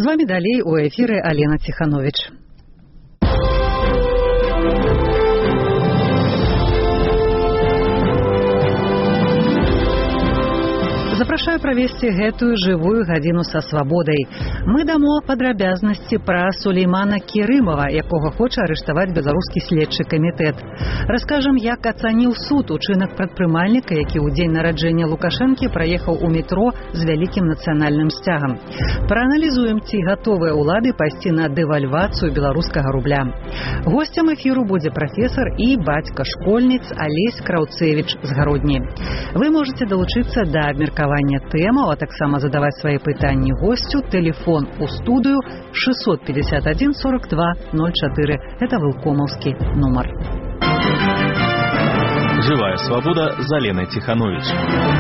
вами далей у эфіры Алена Ціхановіч. Запрашаю правесці гэтую жывую гадзіну са свабодай. Мы дамо падрабязнасці пра Сулеймана Керымова, якога хоча арыштаваць беларускі следчы камітэт. Раскажам, як ацаніў суд учынак прадпрымальніка, які ў дзень нараджэння Лукашэнкі праехаў у метро з вялікім нацыянальным сцягам. Прааналізуем, ці гатовыя ўлады пайсці на дэвальвацыю беларускага рубля. Госцем эфіру будзе прафесар і бацька школьніц Алесь Краўцевіч з Гародні. Вы можете далучыцца да абмеркавання тэмаў, а таксама задаваць свае пытанні госцю. Телефон у студыю 651 42 04. Это вылкомаўскі нумар. Живая свобода з Аленай Ціхановіч.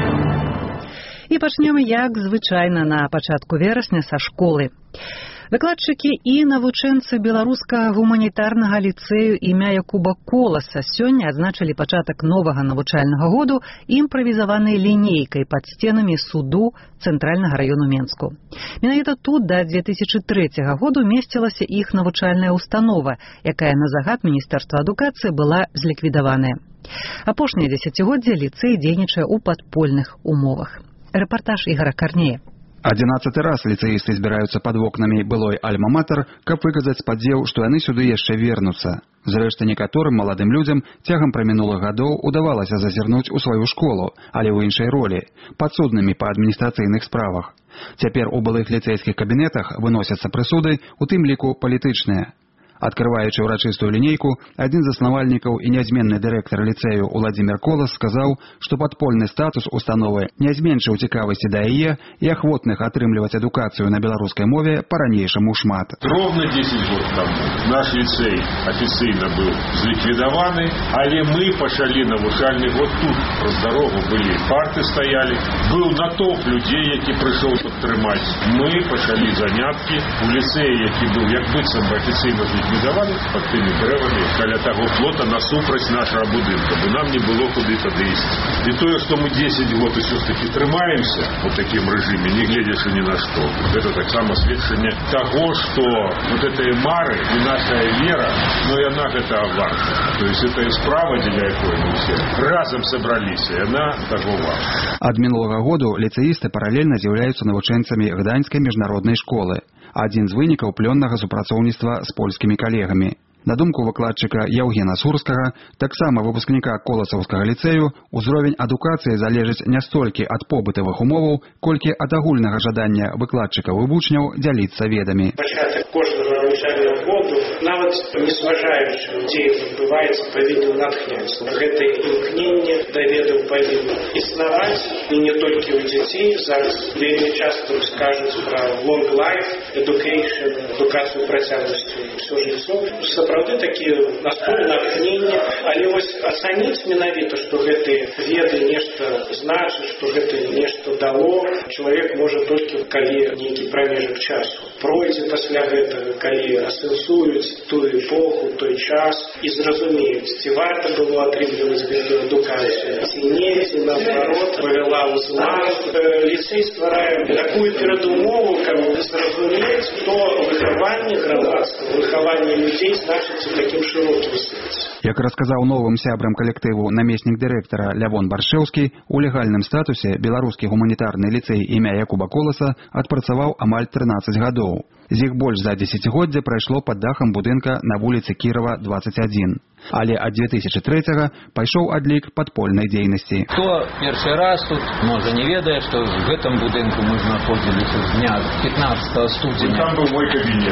І пачнем, як звычайна, на пачатку верасня са школы. Выкладчыкі і навучэнцы беларускага гуманітарнага ліцэю імя Якуба Коласа сёння адзначылі пачатак новага навучальнага году імправізаванай лінейкай пад сценамі суду Цэнтральнага раёну Менску. Менавіта тут да 2003 году месцілася іх навучальная установа, якая на загад Міністэрства адукацыі была зліквідаваная. Апошняе дзесяцігоддзе ліцэй дзейнічае ў падпольных умовах. Рэпартаж Ігора Карнея. 11 раз ліцэісты збіраюцца пад вокнамі былой альма-матэр, каб выказаць спадзеў, што яны сюды яшчэ вернуцца. Зрэшты, некаторым маладым людзям цягам прамінулых гадоў удавалася зазірнуць у сваю школу, але ў іншай ролі, падсуднымі па адміністрацыйных справах. Цяпер у былых ліцэйскіх кабінетах выносяцца прысуды, у тым ліку палітычныя. Адкрываючы ўрачыстую лінейку, адзін з заснавальнікаў і нязменны дырэктар ліцэю Уладзімір Колас сказаў, што падпольны статус установы не зменшыў цікавасці да яе і ахвотных атрымліваць адукацыю на беларускай мове па-ранейшаму шмат. Ровно 10 год таму наш ліцэй афіцыйна быў зліквідаваны, але мы пачалі навучальны год тут. Праз дарогу былі парты стаялі, быў натоўп людзей, які прыйшоў падтрымаць. Мы пачалі заняткі у ліцэі, які быў як быццам бы афіцыйна ліквідаваны пад тымі дрэвамі каля таго плота насупраць нашага будынка, бо нам не было куды тады ісці. І тое, што мы 10 год ўсё-такі трымаемся у такім рэжыме, не гледзячы ні на што, гэта таксама сведчанне таго, што вот гэтыя мары і наша вера, но яна гэта варта. То есть это справа, дзеля якой мы ўсе разам сабраліся, яна таго варта. Ад мінулага году ліцэісты паралельна з'яўляюцца навучэнцамі Гданьскай міжнароднай школы. Адзін з вынікаў плённага супрацоўніцтва з польскімі калегамі. На думку выкладчыка Яўгена Сурскага, таксама выпускніка Коласаўскага ліцэю, узровень адукацыі залежыць не столькі ад побытавых умоваў, колькі ад агульнага жадання выкладчыкаў і вучняў дзяліцца ведамі. Пачатак кожнага навучальнага году, нават не зважаючы, дзе адбываецца, павінен натхняць. Гэтае імкненне да ведаў павінна існаваць, і не толькі ў дзяцей. Зараз вельмі часта скажуць пра long life education, адукацыю працягласцю ўсё жыццё. Сапраўды такія настольныя натхнення, але вось ацаніць менавіта, што гэтыя веды нешта значаць, што гэта нешта дало, чалавек можа толькі, калі нейкі прамежак часу пройдзе пасля гэтага, калі асэнсуюць тую эпоху, той час і зразумеюць, ці варта было атрымліваць гэтую адукацыю, ці не, ці наадварот павяла ў зман. Ліцэй стварае такую перадумову, каб зразумець, што выхаванне грамадства, выхаванне людзей значыцца такім шырокім сэнсе. Як расказаў новым сябрам калектыву намеснік дырэктара Лявон Баршэўскі, у легальным статусе беларускі гуманітарны ліцэй імя Якуба Коласа адпрацаваў амаль 13 гадоў. З іх больш за дзесяцігоддзе прайшло пад дахам будынка на вуліцы Кірава, 21. Але ад 2003-го пайшоў адлік падпольнай дзейнасці. Хто першы раз тут, можа, не ведае, што в гэтым будынку мы знаходзіліся з дня 15 студзеня. Там быў мой кабінет.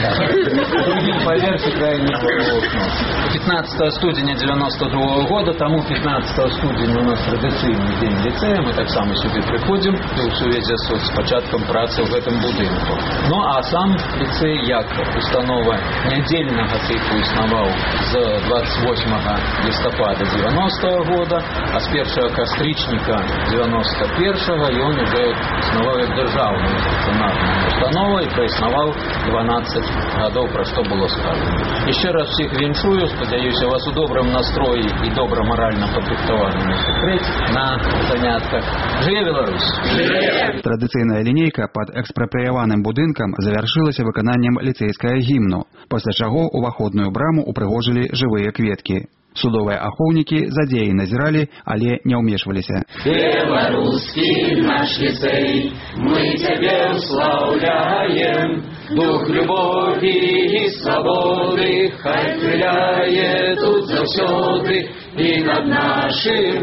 У другім паверсе крайне было окно. 15 студзеня 92 года, таму 15 студзеня у нас традыцыйны дзень ліцэя, мы таксама сюды прыходзім у сувязі з пачаткам працы ў гэтым будынку. Ну а сам ліцэй як установа нядзельнага тыпу існаваў з 28 листопада 90-го года, а с 1 кастрычніка 91-го ён уже існаваў як дзяржаўная стацыянарная установа і праіснаваў 12 гадоў, пра што было сказано. Еще раз всіх віншую, спадзяюся, вас у добрым настроі і добра маральна падрыхтаваным на занятках. Жыве Беларусь! Традыцыйная лінейка пад экспрапрыяваным будынкам завяршылася завяршылася выкананнем ліцэйскага гімну, пасля чаго уваходную браму упрыгожылі жывыя кветкі. Судовыя ахоўнікі за дзеяй назіралі, але не ўмешваліся. Беларускі наш ліцэй, мы цябе ўслаўляем, дух любові і свабоды хай крыляе тут заўсёды і над нашым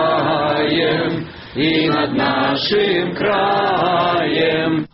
краем, і над нашым краем.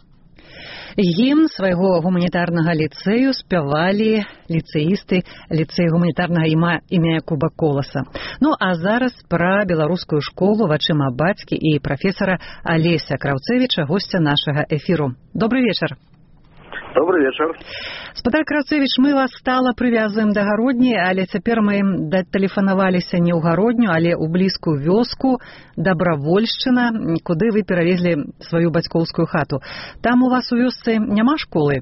Гімн свайго гуманітарнага ліцэю спявалі ліцэісты ліцэя гуманітарнага імя Якуба Коласа. Ну а зараз пра беларускую школу вачыма бацькі і прафесара Алеся Краўцевіча, госця нашага эфіру. Добрый вечар. Добрый вечар. Спадар Краўцевіч, мы вас стала прывязываем да Гародні, але цяпер мы датэлефанаваліся не ў Гародню, але ў блізкую вёску Дабравольшчына, куды вы перавезлі сваю бацькоўскую хату. Там у вас у вёсцы няма школы?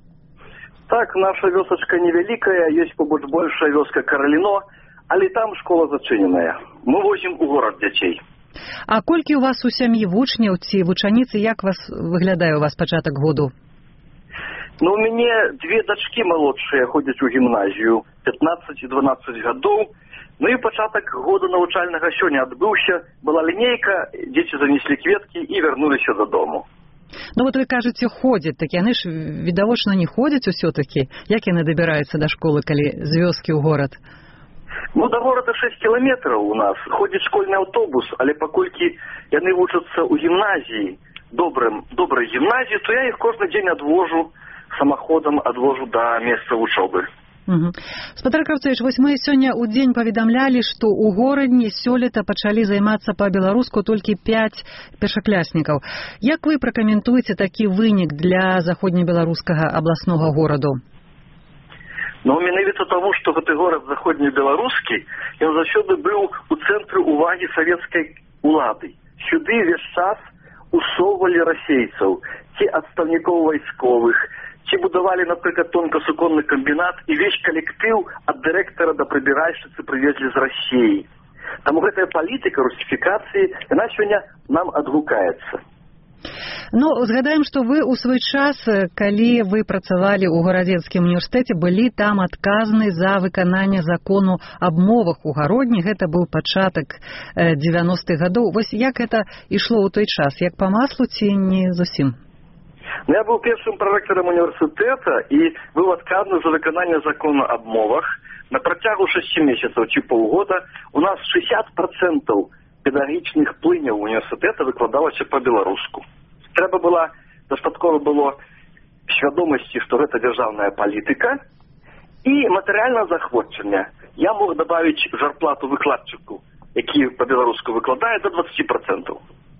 Так, наша вёсачка невялікая, ёсць побач большая вёска Караліно, але там школа зачыненая. Мы возім у горад дзяцей. А колькі у вас у сям'і вучняў ці вучаніцы, як выглядае у вас пачатак году? Ну, у мяне две дачкі малодшыя ходзяць у гімназію, 15 і 12 гадоў. Ну і пачатак года навучальнага сёння адбыўся, была лінейка, дзеці занеслі кветкі і вярнуліся дадому. Ну вот вы кажаце, ходзяць, так яны ж відавочна не ходзяць усё-такі. Як яны дабіраюцца да школы, калі з вёскі ў горад? Ну, да горада 6 кіламетраў у нас. Ходзіць школьны аўтобус, але паколькі яны вучацца ў гімназіі, добрай гімназіі, то я іх кожны дзень адвожу, самаходам адвожу да месца вучобы. Спадар Краўцевіч, вось мы сёння ў дзень паведамлялі, што ў горадні сёлета пачалі займацца па-беларуску толькі 5 першакляснікаў. Як вы пракаментуеце такі вынік для заходнебеларускага абласнога гораду? Ну, менавіта таму, што гэты горад заходнебеларускі, ён заўсёды быў у цэнтры ўвагі савецкай улады. Сюды ўвесь час усоўвалі расейцаў, ці адстаўнікоў вайсковых, ці будавалі, напрыклад, тонкасуконны камбінат, і весь калектыў ад дырэктара да прыбіральшчыцы прывезлі з Расіі. Таму гэтая палітыка русіфікацыі, яна сёння нам адгукаецца. Ну, згадаем, што вы ў свой час, калі вы працавалі ў Гарадзенскім універсітэце, былі там адказны за выкананне закону аб мовах у Гародні. Гэта быў пачатак 90-х гадоў. Вось як гэта ішло ў той час? Як па маслу ці не зусім? Я быў першым прарэктарам універсітэта і быў адказны за выкананне закону аб мовах. На працягу 6 месяцаў ці паўгода у нас 60% педагагічных плыняў універсітэта выкладалася па-беларуску. Дастаткова было свядомасці, што гэта дзяржаўная палітыка, і матэрыяльнае заахвочванне. Я мог дабавіць зарплату выкладчыку, які па-беларуску выкладае, до 20%.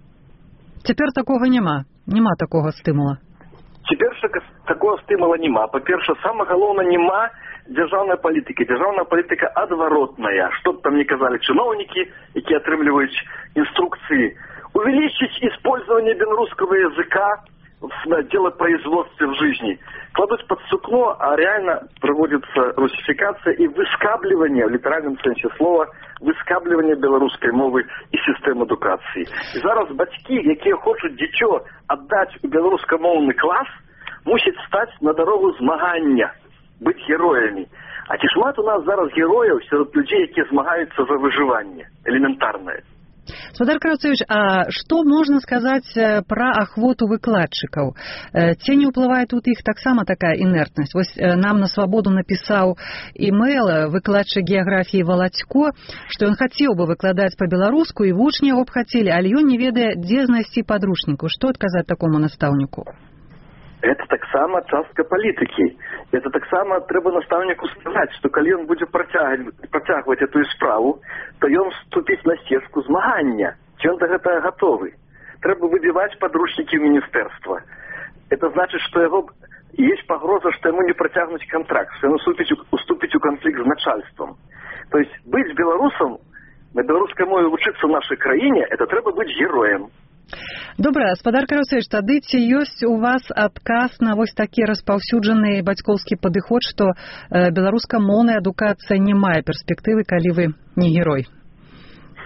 Цяпер такога няма? Няма такога стымула? Цяпер такога стымула няма. Па-перша, самае галоўнае, няма дзяржаўнай палітыкі. Дзяржаўная палітыка адваротная. Што б там не казалі чыноўнікі, якія атрымліваюць инструкции, увеличить использование белорусского языка в делопроизводстве в жизни. Кладут под сукно, а реально проводится русификация и выскабливание, в литеральном смысле слова, выскабливание белорусской мовы и системы эдукации. И зараз батьки, якія хочуць дзіцё отдать у беларускамоўны класс, мусят стать на дорогу змагання, быть героями. А ці шмат у нас зараз герояў сярод людзей, якія змагаюцца за выжыванне, элементарнае. Спадар Краўцевіч, а што можна сказаць пра ахвоту выкладчыкаў? Ці не ўплывае тут іх таксама такая інертнасць? Вось нам на Свабоду напісаў імэйл выкладчык геаграфіі Валацько, што ён хацеў бы выкладаць па-беларуску, і вучні яго б хацелі, але ён не ведае, дзе знайсці падручніку. Што адказаць такому настаўніку? Это таксама частка палітыкі. Это таксама трэба настаўніку сказаць, што калі ён будзе працягваць эту справу, то ён вступіць на сцежку змагання. Ці ён да гэтага гатовы. Трэба выбіваць падручнікі ў міністэрства. Это значыць, што яго есть пагроза, што яму не працягнуць кантракт, што ён уступіць у канфлікт з начальствам. То есть быць беларусам, на беларускай мове вучыцца ў нашай краіне, это трэба быць героем. Добра, спадар Краўцевіч, тады ці ёсць у вас адказ на вось такі распаўсюджаны бацькоўскі падыход, што беларускамоўная адукацыя не мае перспектывы, калі вы не герой?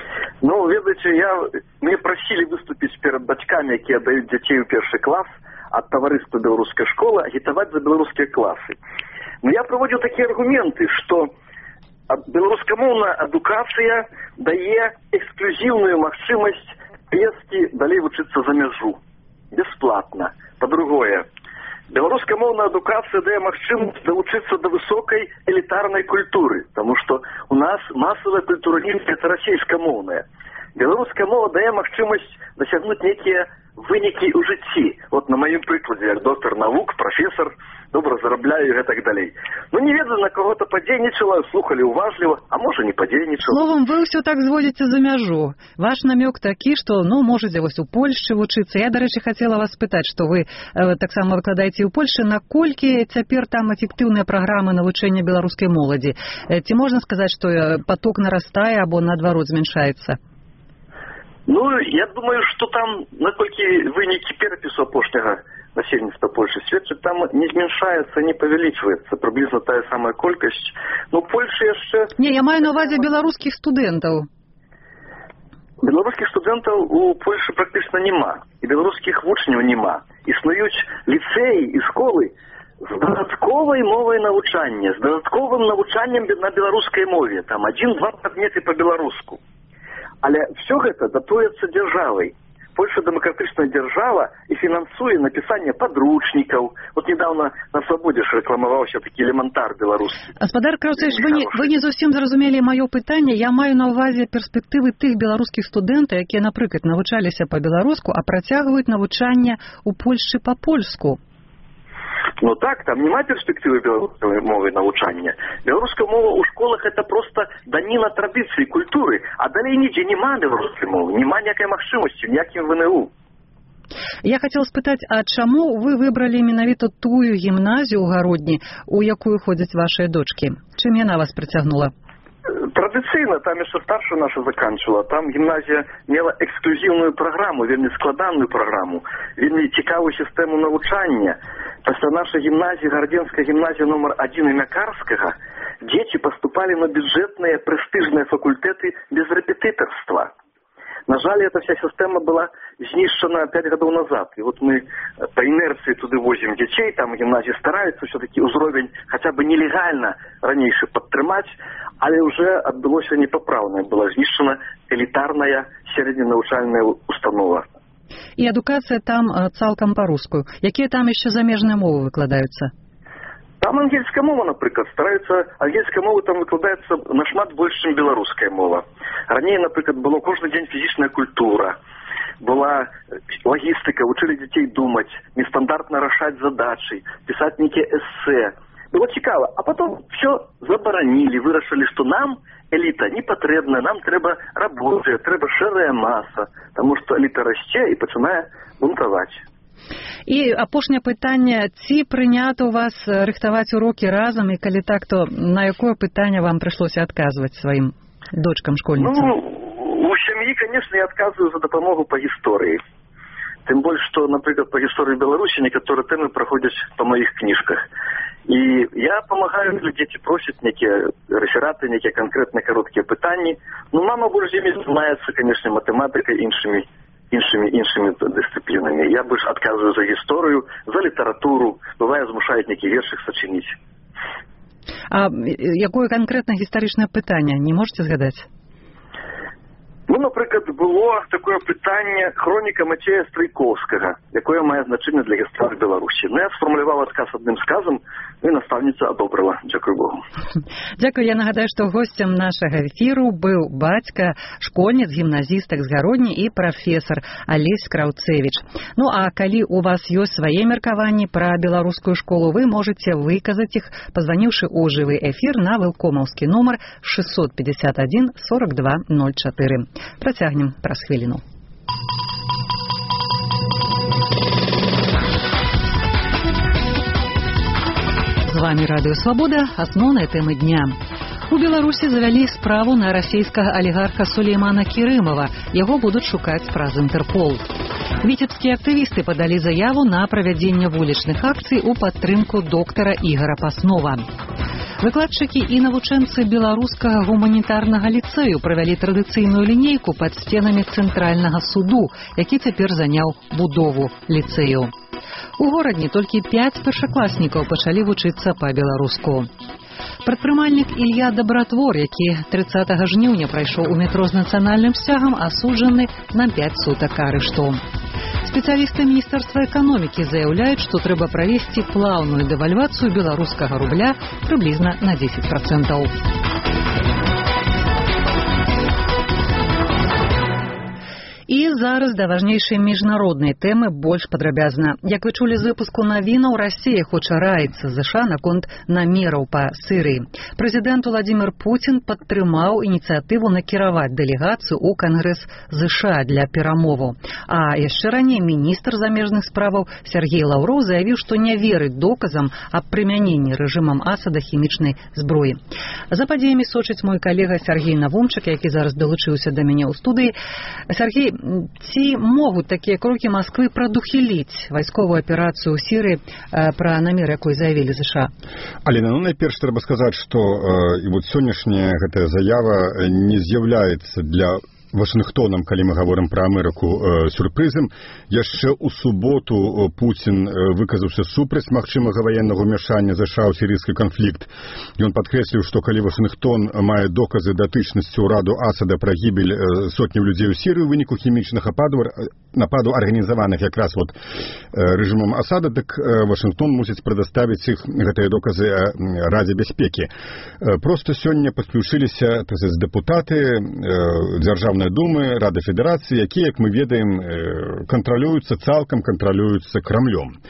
Ну, ведаеце, мне прасілі выступіць перад бацькамі, якія даюць дзяцей у першы клас, ад таварыства беларускай школы агітаваць за беларускія класы. Но я прыводзіў такія аргументы, што беларускамоўная адукацыя дае эксклюзіўную магчымасць весці далей вучыцца за мяжу. Бесплатна. Па-другое, беларускамоўная адукацыя дае магчымасць далучыцца да высокай элітарнай культуры, таму што у нас масавая культура это расейскамоўная. Беларуская мова дае магчымасць дасягнуць нейкія вынікі ў жыцці. Вот на маім прыкладзе, як доктар навук, прафесор, добра зарабляю і гэтак далей. Ну, не ведаю, на каго-то падзейнічала, слухалі уважліва, а можа не падзейнічала. Словом, вы ўсё так зводзіце за мяжу. Ваш намёк такі, што, можаце вось у Польшчы вучыцца. Я, дарэчы, хацела вас спытаць, што вы таксама выкладаеце ў Польшчы, наколькі цяпер там эфектыўныя праграмы навучання беларускай моладзі? Ці можна сказаць, што поток нарастае або, наадварот, змяншаецца? Ну, я думаю, что там, наколькі вынікі перапісу апошняга насельніцтва Польши сведчаць, там не зменшаецца, не павялічваецца, прыблізна тая самая колькасць. Ну, Польша яшчэ... Не, я маю на увазе беларускіх студэнтаў. Беларускіх студэнтаў у Польшы практычна няма, і беларускіх вучняў няма. Існуюць ліцэі і школы з дадатковай мовай навучання, з дадатковым навучаннем на беларускай мове, там 1-2 прадметы па-беларуску. Але все гэта датуецца дзяржавай. Польша дэмакратычная дзяржава і фінансуе напісанне падручнікаў. Вот недавно на Свабодзе ж рэкламаваўся такі элементар беларускі. Гаспадар Краўцевіч, вы не зусім зразумелі маё пытанне. Я маю на ўвазе перспектывы тых беларускіх студэнтаў, якія, напрыклад, навучаліся па-беларуску, а працягваюць навучанне ў Польшчы па-польску. Ну так, там няма перспектывы беларускай мовы навучання. Беларуская мова ў школах это просто даніна традыцыі, культуры, а далей нідзе няма беларускай мовы, няма ніякай магчымасці, ніякім ВНУ. Я хацела спытаць, а чаму вы выбралі менавіта тую гімназію ў Гародні, у якую ходзяць вашыя дочкі? Чым яна вас прыцягнула? Традыцыйна, там яшчэ старшая наша заканчивала, там гімназія мела эксклюзіўную праграму, вельмі складаную праграму, вельмі цікавую сістэму навучання. Пасля нашай гімназіі, Гардзенская гімназія номер 1 імя Карскага, дзеці паступалі на бюджэтныя прэстыжныя факультэты без рэпетытарства. На жаль, эта вся сістэма была знішчана 5 гадоў назад. І вот мы по інерцыі туды возім дзяцей, там гімназія стараюцца ўсё-такі ўзровень хаця бы нелегальна ранейшы падтрымаць, але ўжо адбылося непапраўнае, была знішчана элітарная сярэдненавучальная установа. І адукацыя там цалкам па-руску. Якія там яшчэ замежныя мовы выкладаюцца? Там ангельская мова, напрыклад, стараюцца, ангельская мова там выкладаецца нашмат больш, чым беларуская мова. Раней, напрыклад, было кожны дзень фізічная культура, была лагістыка, вучылі дзяцей думаць, нестандартна рашаць задачы, пісаць нейкія эссе. Было цікава, а потом все забаранілі, вырашылі, што нам эліта не патрэбна, нам трэба рабочая, трэба шэрая маса, таму што эліта расце і пачынае бунтаваць. І апошняе пытанне, ці прынята ў вас рыхтаваць урокі разам, і калі так, то на якое пытанне вам прыйшлося адказваць сваім дочкам-школьніцам? Ну, у сям'і, конечно, я адказваю за дапамогу па гісторыі. Тым больш, што, напрыклад, па гісторыі Беларусі некаторыя тэмы праходзяць па маіх кніжках. І я памагаю, калі дзеці просяць нейкія рэфераты, нейкія канкрэтныя кароткія пытанні. Ну, мама больш зімі займаецца, конечно, матэматыкай, іншымі дысцыплінамі. Я больш адказваю за гісторыю, за літаратуру, бывае змушаюць нейкі вершык сачыніць. А якое канкрэтна гістарычнае пытанне, не можаце згадаць? Ну, напрыклад, было такое пытанне хроніка Мацея Страйкоўскага, якое мае значэнне для гісторыі Беларусі. Ну, я сфармуляваў адказ адным сказам, і настаўніца адобрыла. Дзякуй Богу. Дзякуй. Я нагадаю, што госцем нашага эфіру быў бацька школьніц, гімназістак з Гародні і прафесар Алесь Краўцевіч. Ну, а калі у вас ёсць свае меркаванні пра беларускую школу, вы можаце выказаць іх, пазваніўшы ў жывы эфір на вэлкомаўскі нумар 651 42 04. Працягнем праз хвіліну. З вами Радыё Свабода. Асноўныя тэмы дня. У Беларусі завялі справу на расійскага алігарха Сулеймана Кірымова. Яго будуць шукаць праз Інтэрпол. Віцебскія актывісты падалі заяву на правядзенне вулічных акцый у падтрымку доктара Ігара Паснова. Выкладчыкі і навучэнцы беларускага гуманітарнага ліцэю правялі традыцыйную лінейку пад сценамі цэнтральнага суду, які цяпер заняў будову ліцэю. У горадні толькі 5 першакласнікаў пачалі вучыцца па-беларуску. Прадпрымальнік Ілья Дабратвор, які 30 жніўня прайшоў у метро з нацыянальным сцягам, асуджаны на 5 сутак арышту. Спецыялісты Міністэрства эканомікі заяўляюць, што трэба правесці плаўную дэвальвацыю беларускага рубля прыблізна на 10%. І зараз да важнейшай міжнароднай тэмы больш падрабязна. Як вы чулі з выпуску навінаў, Расія хоча раіцца з ЗША наконт намераў па Сірыі. Прэзідэнт Уладзімір Пуцін падтрымаў ініцыятыву накіраваць дэлегацыю ў Кангрэс ЗША для перамоваў. А яшчэ раней міністр замежных справаў Сергей Лаўроў заявіў, што не верыць доказам аб прымяненні рэжымам Асада хімічнай зброі. За падзеямі сочыць мой калега Сергей Навумчык, які зараз далучыўся да мяне ў студыі. Сергей, ці могуць такія крокі Масквы прадухіліць вайсковую аперацыю ў Сірыі пра намер, якой заявілі ЗША? Алена, найперш трэба сказаць, што і вот сённяшняя гэтая заява не з'яўляецца для Вашингтоном, калі мы гаворым пра Амерыку, сюрпрызам. Яшчэ ў суботу Пуцін выказаўся супраць магчымага ваеннага ўмяшання ЗША ў сірыйскі канфлікт. Ён падкрэсліў, што калі Вашингтон мае доказы датычнасці ўраду Асада пра гібель сотняў людзей у Сірыі ў выніку хімічнага нападу арганізаваных якраз вот рэжымам Асада, дык Вашингтон мусіць прадаставіць іх гэтыя доказы Радзе бяспекі. Проста сёння падключыліся дэпутаты дзяржаўнай Думы, Рады Федэрацыі, якія, як мы ведаем, цалкам кантралююцца Крамлём.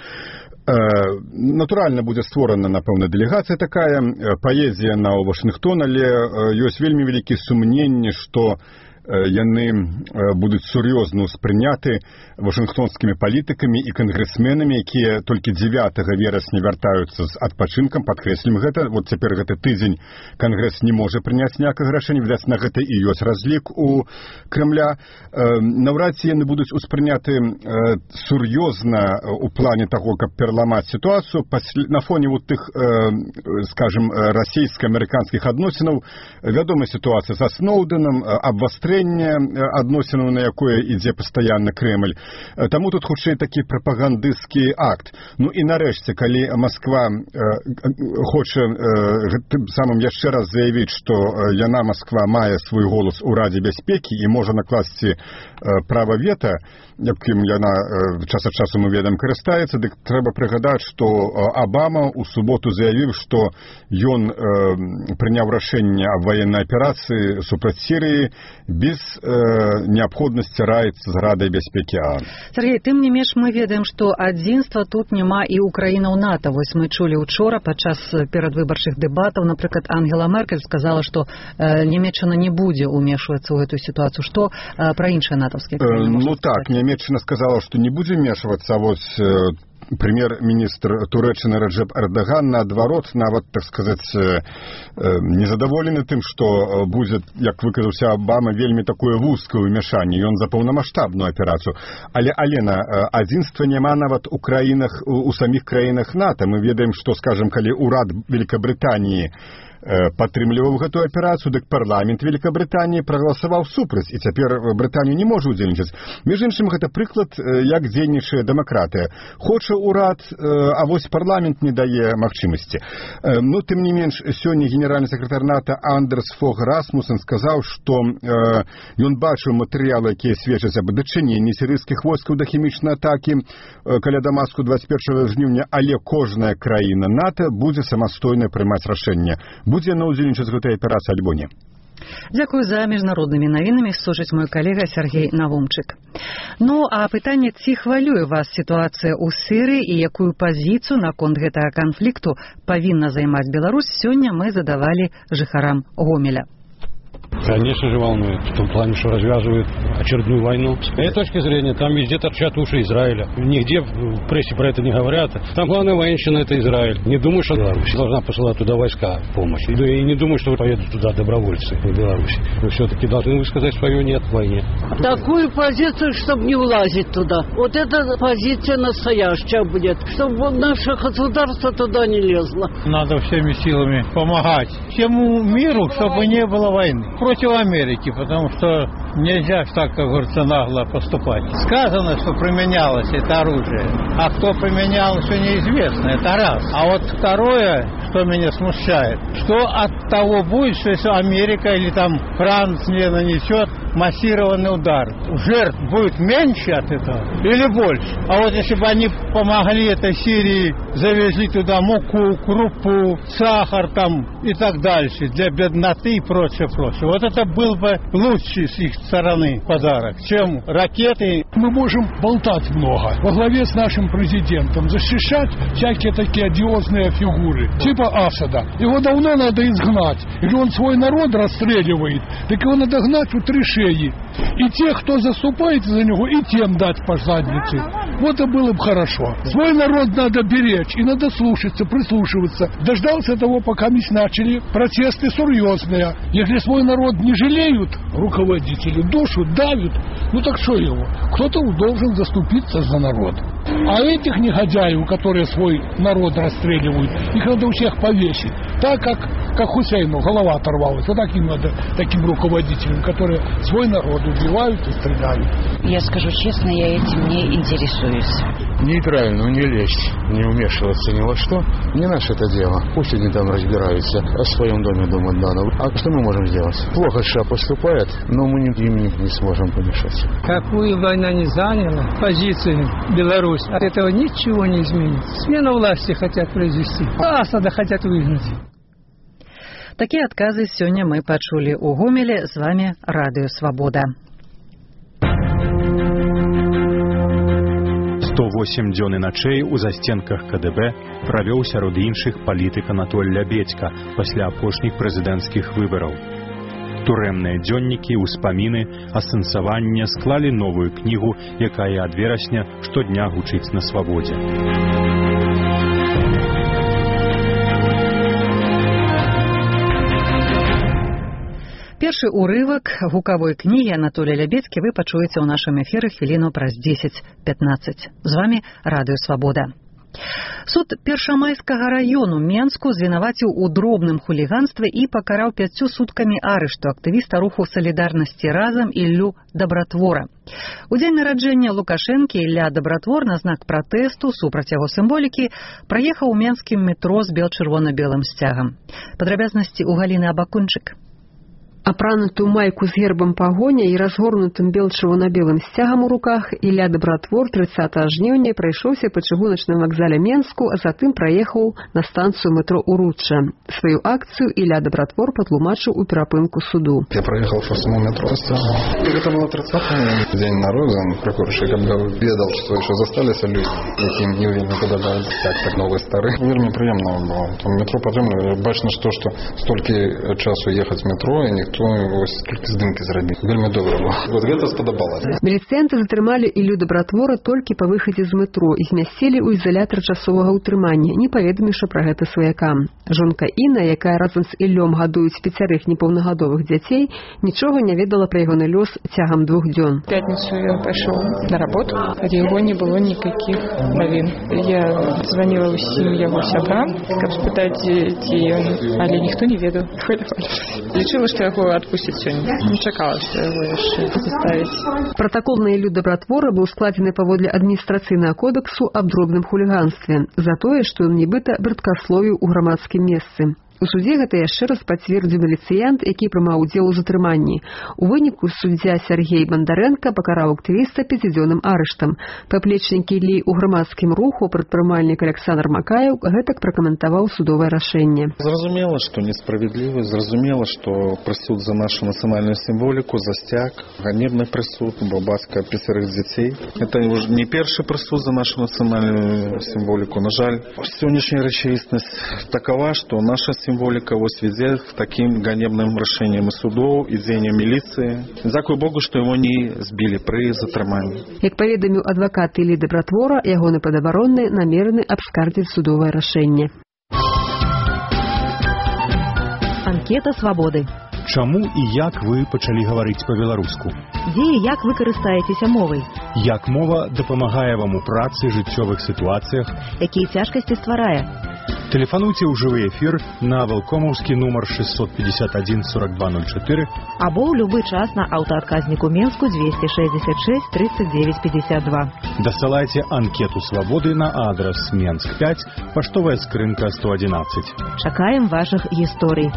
Натуральна будзе створана, напэўна, дэлегацыя такая, паедзе на Вашингтон, але ёсць вельмі вялікія сумненні, што яны будуць сур'ёзна ўспрыняты вашынгтонскімі палітыкамі і кангрэсменамі, якія толькі 9 верасня вяртаюцца з адпачынкам. Падкрэслім гэта. Вот цяпер гэты тыдзень Кангрэс не можа прыняць ніякага рашэння, відаць, на гэта і ёсць разлік у Крамля. Наўрад ці яны будуць успрыняты сур'ёзна у плане таго, каб пераламаць сітуацыю. На фоне вот тых, скажем, расійска-амерыканскіх адносінаў, вядома сітуацыя са Сноўдэнам, абвастрэнне адносінаў, на якое ідзе пастаянна Крэмль. Таму тут хутчэй такі прапагандысцкі акт. Ну і нарэшце, калі Масква хоча тым самым яшчэ раз заявіць, што яна, Масква, мае свой голас у Радзе бяспекі і можа накласці права вета, якім яна час ад часу, мы ведаем, карыстаецца, дык трэба прыгадаць, што Абама ў суботу заявіў, што ён прыняў рашэнне аб ваеннай аперацыі супраць Сірыі без неабходнасці раіцца з Радай бяспекі ААН. Сергей, тым не менш мы ведаем, што адзінства тут няма і ў краінаў НАТО. Вось мы чулі учора падчас перадвыбарчых дэбатаў, напрыклад, Ангела Меркель сказала, што Нямецчына не будзе ўмешвацца ў гэтую сітуацыю. Што пра іншыя натаўскія краіны? Ну так, Нямецчына сказала, што не будзе ўмешвацца, а вось прэм'ер-міністр Турэччыны Раджэп Эрдаган, наадварот, нават, так сказаць, незадаволены тым, што будзе, як выказаўся Абама, вельмі такое вузкае ўмяшанне. Ён за паўнамаштабную аперацыю. Але, Алена, адзінства няма нават у краінах, у саміх краінах НАТО. Мы ведаем, што, скажем, калі ўрад Великабрытаніі падтрымліваў гэтую аперацыю, дык парламент Великабрытаніі прагаласаваў супраць, і цяпер Брытанію не можа ўдзельнічаць. Між іншым, гэта прыклад, як дзейнічае дэмакратыя. Хоча ўрад, а вось парламент не дае магчымасці. Ну, тым не менш, сёння генеральны сакратар НАТО Андерс Фог Расмусен сказаў, што ён бачыў матэрыялы, якія сведчаць аб дачыненні сірыйскіх войскаў да хімічнай атакі каля Дамаску 21 жніўня, але кожная краіна НАТО будзе самастойна прымаць рашэнне, будзе яна ўдзельнічаць з гэтай аперацыі альбо не. Дзякую за міжнароднымі навінамі, сочыць мой калега Сергей Навумчык. Ну, а пытанне, ці хвалюе вас сітуацыя ў Сірыі і якую пазіцыю наконт гэтага канфлікту павінна займаць Беларусь, сёння мы задавалі жыхарам Гомеля. Конечно же волнует, в том плане, что развязывают очередную войну. С этой точки зрения, там везде торчат уши Израиля. Нигде в прессе про это не говорят. Там главная военщина – это Израиль. Не думаю, что Беларусь должна посылать туда войска в помощь. И не думаю, что поедут туда добровольцы в Беларусь. Вы все-таки должны высказать свое «нет» войне. Такую позицию, чтобы не влазить туда. Вот эта позиция настоящая будет, чтобы наше государство туда не лезло. Надо всеми силами помогать всему миру, чтобы не было войны. Против Америки, потому что Нельзя так, как говорится, нагло поступать. Сказано, что применялось это оружие. А кто применял, еще неизвестно. Это раз. А вот второе, что меня смущает, что от того будет, что если Америка или там Франция нанесет массированный удар, жертв будет меньше от этого или больше? А вот если бы они помогли этой Сирии, завезли туда муку, крупу, сахар там и так дальше, для бедноты и прочее, прочее. Вот это был бы лучший с их стороны подарок, чем ракеты. Мы можем болтать много во главе с нашим президентом, защищать всякие такие одиозные фигуры, типа Асада. Его давно надо изгнать. Или он свой народ расстреливает, так его надо гнать у три шеи. И тех, кто заступает за него, и тем дать по заднице. Вот это было бы хорошо. Свой народ надо беречь, и надо слушаться, прислушиваться. Дождался того, пока мы начали протесты серьезные. Если свой народ не жалеют, руководители душу давят, ну так что его? Кто-то должен заступиться за народ. А этих негодяев, которые свой народ расстреливают, их надо у всех повесить. Так как Хусейну голова оторвалась. Вот таким надо, таким руководителям, которые свой народ убивают и стреляют. Я скажу честно, я этим не интересуюсь. Нейтрально, не лезть, не вмешиваться ни во что. Не наше это дело. Пусть они там разбираются, о своем доме думать надо. А что мы можем сделать? Плохо США поступает, но мы им не сможем помешать. Какую война не заняла позицию Беларусь, от этого ничего не изменится. Смена власти хотят произвести, а Асада хотят выгнать. Такія адказы сёння мы пачулі ў Гомелі. З вами Радыё Свабода. 108 дзён і начэй у застенках КДБ правёў сярод іншых палітык Анатоль Лябедзька пасля апошніх прэзідэнцкіх выбараў. Турэмныя дзённікі, успаміны, асэнсаванне склалі новую кнігу, якая ад верасня штодня гучыць на свабодзе. Першы ўрывак гукавой кнігі Анатолія Лябедзькі вы пачуеце ў нашым эфіры хвіліну праз 10-15. З вами Радыё Свабода. Суд Першамайскага раёну Менску звінаваціў у дробным хуліганстве і пакараў 5 суткамі арышту актывіста руху салідарнасці разам Іллю Дабратвора. У дзень нараджэння Лукашэнкі Ілля Дабратвор на знак пратэсту супраць яго сімволікі праехаў у менскім метро з бел-чырвона-белым сцягам. Падрабязнасці ў Галіны Абакунчык. Апранутую майку з гербам пагоня і разгорнутым бел-чырвона-белым сцягам у руках Ілля Дабратвор 30 жніўня прайшоўся па чыгуначным вакзале Менску, а затым праехаў на станцыю метро Уручча. Сваю акцыю Ілля Дабратвор патлумачыў у перапынку суду. Я проехал по всему метро с тягом. Это было 30-й день народа. Прокурорший как бы ведал, что еще застались люди, яким не подобает стяг, так новый старый. Вельми приемно было. Там метро подъемное. Бачно, что столько часу ехать в метро, и никто столько здымки зрабіць. Вельмі добра было. Вот гэта спадабалася. Міліцыянты затрымалі Іллю Дабратвора толькі па выхадзе з метро і змясцілі ў ізалятар часовага ўтрымання, не паведаміўшы пра гэта сваякам. Жонка Інна, якая разам з Іллём гадуюць 5 непаўнагадовых дзяцей, нічога не ведала пра ягоны лёс цягам 2 дзён. В пятницу ён пайшоў на работу, ад яго не было никаких навін. Я звонила ўсім яго сябрам, каб спытаць, дзе ён, але ніхто не ведаў. Лічыла, што яго отпустить сегодня. Не чакала, что его яшчэ заставить. Протокол на Илью Дабратвора был складзены паводле адміністрацыйнага кодексу аб дробным хуліганстве за тое, што ён нібыта браткасловіў у грамадскім месцы. У судзе гэта яшчэ раз пацвердзіў міліцыянт, які прымаў удзел у затрыманні. У выніку суддзя Сергей Бондаренко пакараў актывіста 5-дзённым арыштам. Паплечнікі Іллі ў грамадскім руху прадпрымальнік Александр Макаев гэтак пракаментаваў судовае рашэнне. Зразумела, што несправядліва, зразумела, што прысуд за нашу нацыянальную сімволіку, за сцяг, ганебны прысуд, бо бацька 5 дзяцей. Это ўжо не першы прысуд за нашу нацыянальную сімволіку. На жаль, сённяшняя рэчаіснасць такова, што наша символика вядзе к таким ганебным рашэнням судоў і дзеянням міліцыі. Дзякуй Богу, што яго не збілі пры затрыманні. Як паведаміў адвакат Іллі Дабратвора, ягоны падабаронны намерены абскардзіць судовае рашэнне. Анкета Свабоды. Чаму і як вы пачалі гаварыць па-беларуску? Дзе і як вы карыстаецеся мовай? Як мова дапамагае вам у працы, жыццёвых сітуацыях? Якія цяжкасці стварае? Тэлефануйце ў жывы эфір на валкомаўскі нумар 651 4204 або ў любы час на аўтаадказніку Менску 266 39 52. Дасылайце анкету свабоды на адрас Менск 5, паштовая скрынка 111. Чакаем вашых гісторый.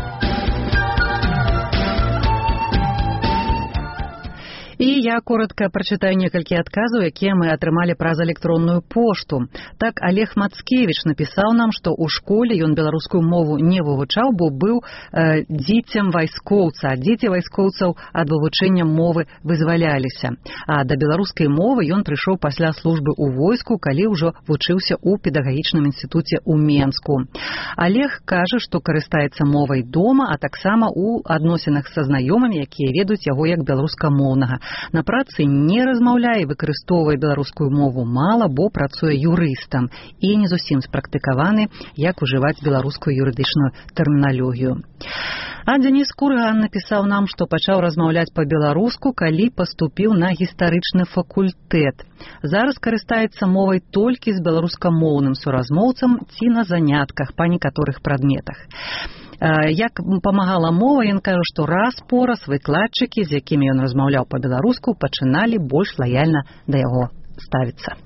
І я коротка прачытаю некалькі адказаў, якія мы атрымалі праз электронную пошту. Так, Олег Мацкевіч напісаў нам, што ў школе ён беларускую мову не вывучаў, бо быў дзіцем вайскоўца. Дзеці вайскоўцаў ад вывучэння мовы вызваляліся. А да беларускай мовы ён прыйшоў пасля службы ў войску, калі ўжо вучыўся ў педагагічным інстытуце ў Менску. Олег кажа, што карыстаецца мовай дома, а таксама ў адносінах са знаёмымі, якія ведаюць яго як беларускамоўнага. На працы не размаўляе і выкарыстоўвае беларускую мову мала, бо працуе юрыстам і не зусім спрактыкаваны, як ужываць беларускую юрыдычную тэрміналогію. А Дзяніс Курган напісаў нам, што пачаў размаўляць па-беларуску, калі паступіў на гістарычны факультэт. Зараз карыстаецца мовай толькі з беларускамоўным суразмоўцам ці на занятках па некаторых прадметах. Як памагала мова, ён кажа, што раз-пораз выкладчыкі, з якімі ён размаўляў па-беларуску, пачыналі больш лаяльна да яго ставіцца.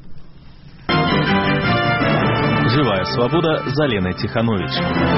Жывая свабода з Аленай Ціхановіч.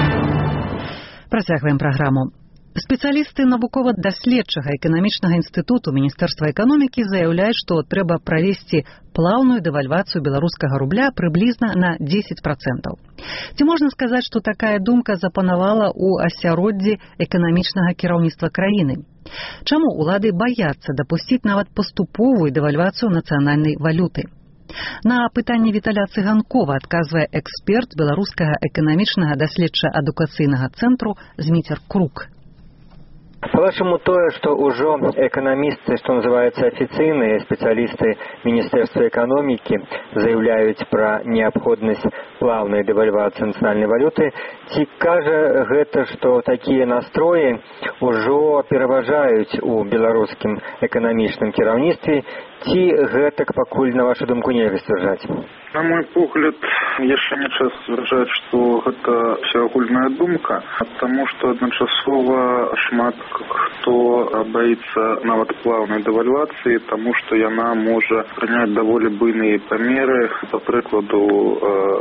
Працягваем праграму. Спецыялісты навукова-даследчага эканамічнага інстытуту Міністэрства эканомікі заяўляюць, што трэба правесці плаўную дэвальвацыю беларускага рубля прыблізна на 10%. Ці можна сказаць, што такая думка запанавала ў асяроддзі эканамічнага кіраўніцтва краіны? Чаму ўлады баяцца дапусціць нават паступовую дэвальвацыю нацыянальнай валюты? На пытанне Віталя Цыганкова адказвае эксперт беларускага эканамічнага даследча-адукацыйнага цэнтру Зміцер Крук. По-вашему, тое, што ўжо эканамісты, што называецца афіцыйныя спецыялісты Міністэрства эканомікі, заяўляюць пра неабходнасць плаўнай дэвальвацыі нацыянальнай валюты, ці кажа гэта, што такія настроі ўжо пераважаюць у беларускім эканамічным кіраўніцтве, ці гэтак пакуль, на вашу думку, нельга сцвярджаць? На мой погляд, яшчэ не час сцвярджаць, што гэта всеагульная думка, таму што адначасова шмат хто баіцца нават плаўнай дэвальвацыі, таму што яна можа прыняць даволі буйныя памеры, па прыкладу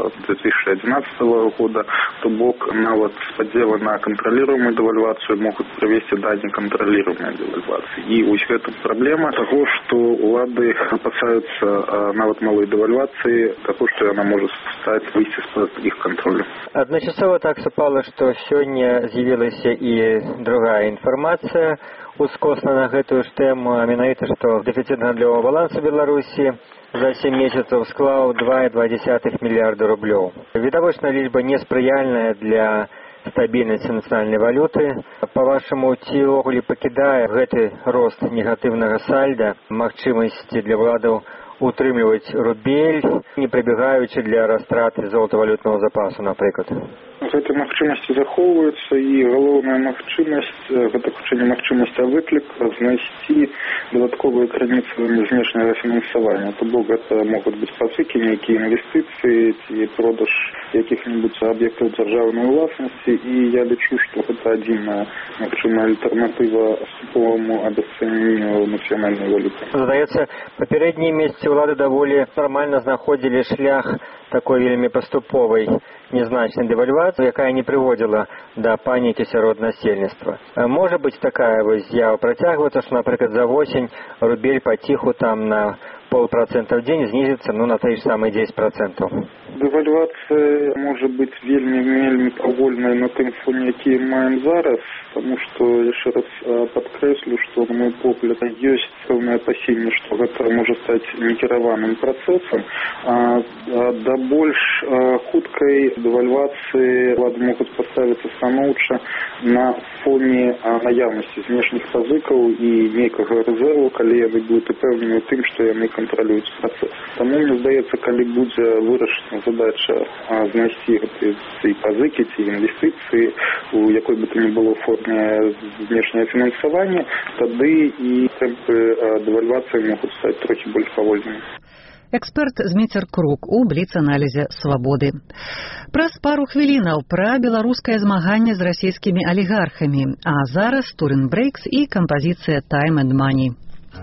2011 года, то бок нават спадзевы на кантраліруемую дэвальвацыю могуць прывесці да некантраліруемай дэвальвацыі. І вось гэта праблема таго, што улады апасаюцца нават малой дэвальвацыі, таго, што яна можа стаць выйсці з-пад іх кантролю. Адначасова так супала, што сёння з'явілася і другая інфармацыя ускосна на гэтую ж тэму, а менавіта, што дэфіцыт гандлёвага балансу Беларусі за 7 месяцаў склаў 2,2 мільярда рублёў. Відавочна, лічба неспрыяльная для стабільнасці нацыянальнай валюты. Па-вашаму, ці ўвогуле пакідае гэты рост негатыўнага сальда магчымасці для ўладаў утрымліваць рубель, не прыбегаючы для растраты золатавалютнага запасу, напрыклад? Гэтыя магчымасці захоўваюцца, і галоўная магчымасць, гэта хутчэй не магчымасць, а выклік знайсці дадатковыя крыніцы знешняга фінансавання. То бок гэта могуць быць пазыкі, нейкія інвестыцыі ці продаж якіх-небудзь аб'ектаў дзяржаўнай уласнасці, і я лічу, што гэта адзіная магчымая альтэрнатыва суповаму абясцэненню нацыянальнай валюты. Здаецца, папярэднія месяцы ўлады даволі нармальна знаходзілі шлях такой вельмі паступовай незначнай дэвальвацыі, якая не прыводзіла да панікі сярод насельніцтва. Можа быць такая вось з'ява працягвацца, што, напрыклад, за восень рубель паціху там на 0,5% в дзень знізіцца, на той ж самый 10%. Дэвальвацыя можа быць вельмі павольнай на тым фоне, які маем зараз, таму што, яшчэ раз падкрэслю, што, на мой погляд, ёсць пэўнае апасенне, што гэта можа стаць некіраваным працэсам, а да больш хуткай дэвальвацыі улады могуць паставіцца станоўча на фоне наяўнасці знешніх пазыкаў і нейкага рэзерву, калі яны будуць упэўнены тым, што яны кантралююць працэс. Таму, мне здаецца, калі будзе вырашана задача знайсці гэтыя пазыкі ці інвестыцыі у якой бы то ни было форме знешняе фінансавання, тады і тэмпы дэвальвацыі могуць стаць трохі больш павольнымі. Эксперт Зміцер Крук у бліц-аналізе «Свабоды». Праз пару хвілінаў пра беларускае змаганне з расійскімі алігархамі, а зараз Турин Брейкс і кампазіцыя «Time and Money».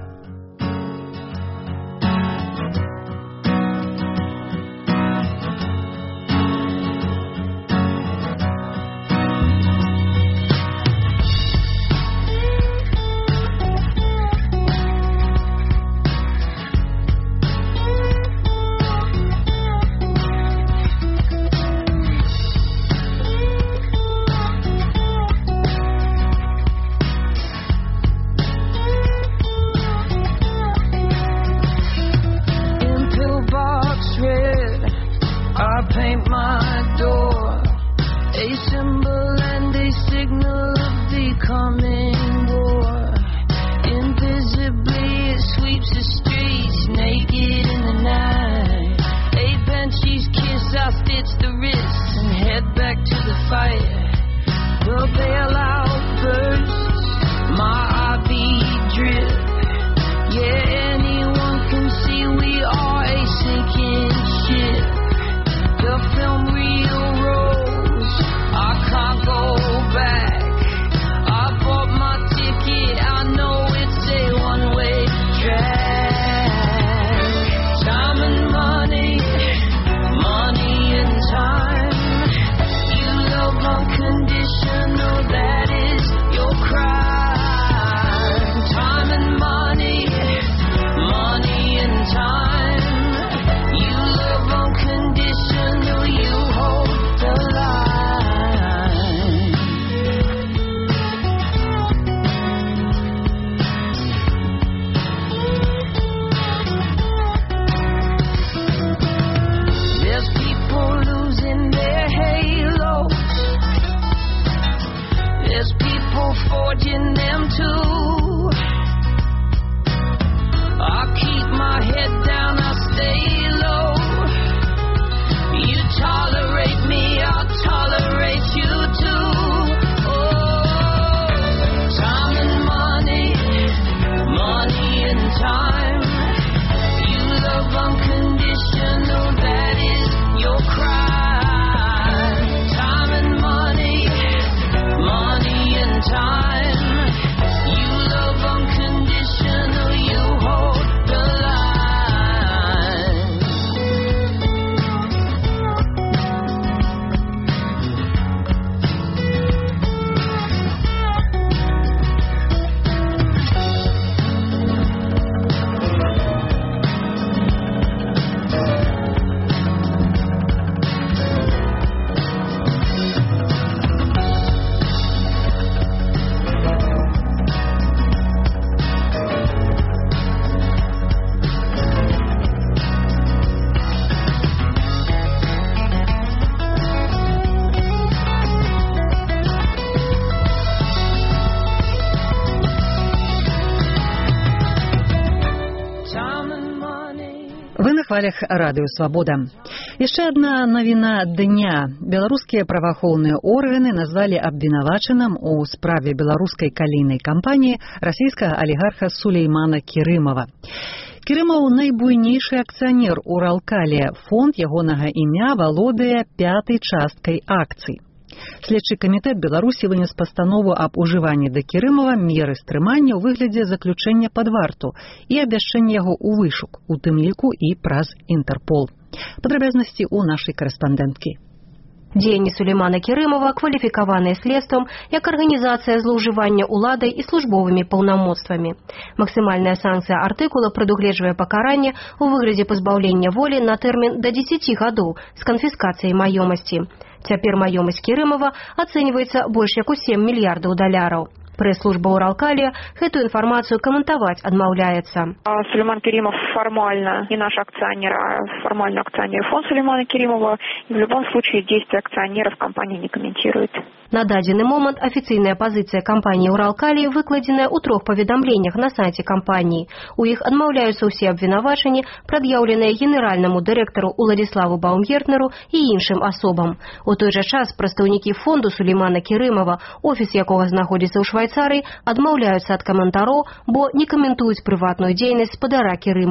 Вы на хвалях радыё «Свабода». Яшчэ адна навіна дня. Беларускія праваахоўныя органы назвалі абвінавачаным у справе беларускай калійнай кампаніі расійскага алігарха Сулеймана Керымова. Керымаў найбуйнейшы акцыянер Уралкалія. Фонд ягонага імя валодае 5-й часткай акцый. Следчы камітэт Беларусі вынес пастанову аб ужыванні да Керымова меры стрымання ў выглядзе заключэння пад варту і абвяшчэння яго ў вышук, у тым ліку і праз Інтэрпол. Падрабязнасці ў нашай карэспандэнткі. Дзеянні Сулеймана Керымова кваліфікаваныя следствам як арганізацыя злоўжывання ўладай і службовымі паўнамоцтвамі. Максімальная санкцыя артыкула прадугледжвае пакаранне ў выглядзе пазбаўлення волі на тэрмін да 10 гадоў з канфіскацыяй маёмасці. Цяпер маёмасць Керымова ацэньваецца больш як у $7 мільярдаў. Пресс-служба Уралкалия эту информацию комментовать отмовляется. Сулейман Керимов формально не наш акционер, а формально акционер фонд Сулеймана Керимова. И в любом случае действия акционеров компания не комментирует. На дадзены момент официальная позиция компании Уралкалия выкладзеная у 3 паведамленнях на сайте компании. У іх адмаўляюцца ўсе абвінавачанні, прад'яўленыя генеральнаму дырэктару Уладзіславу Баумгертнеру і іншым асобам. У той жа час прадстаўнікі фонду Сулеймана Керымова, офіс якога знаходзіцца ў Швайцарыі, адмаўляюцца ад каментароў, бо не каментуюць прыватную дзейнасць спадара Керымова.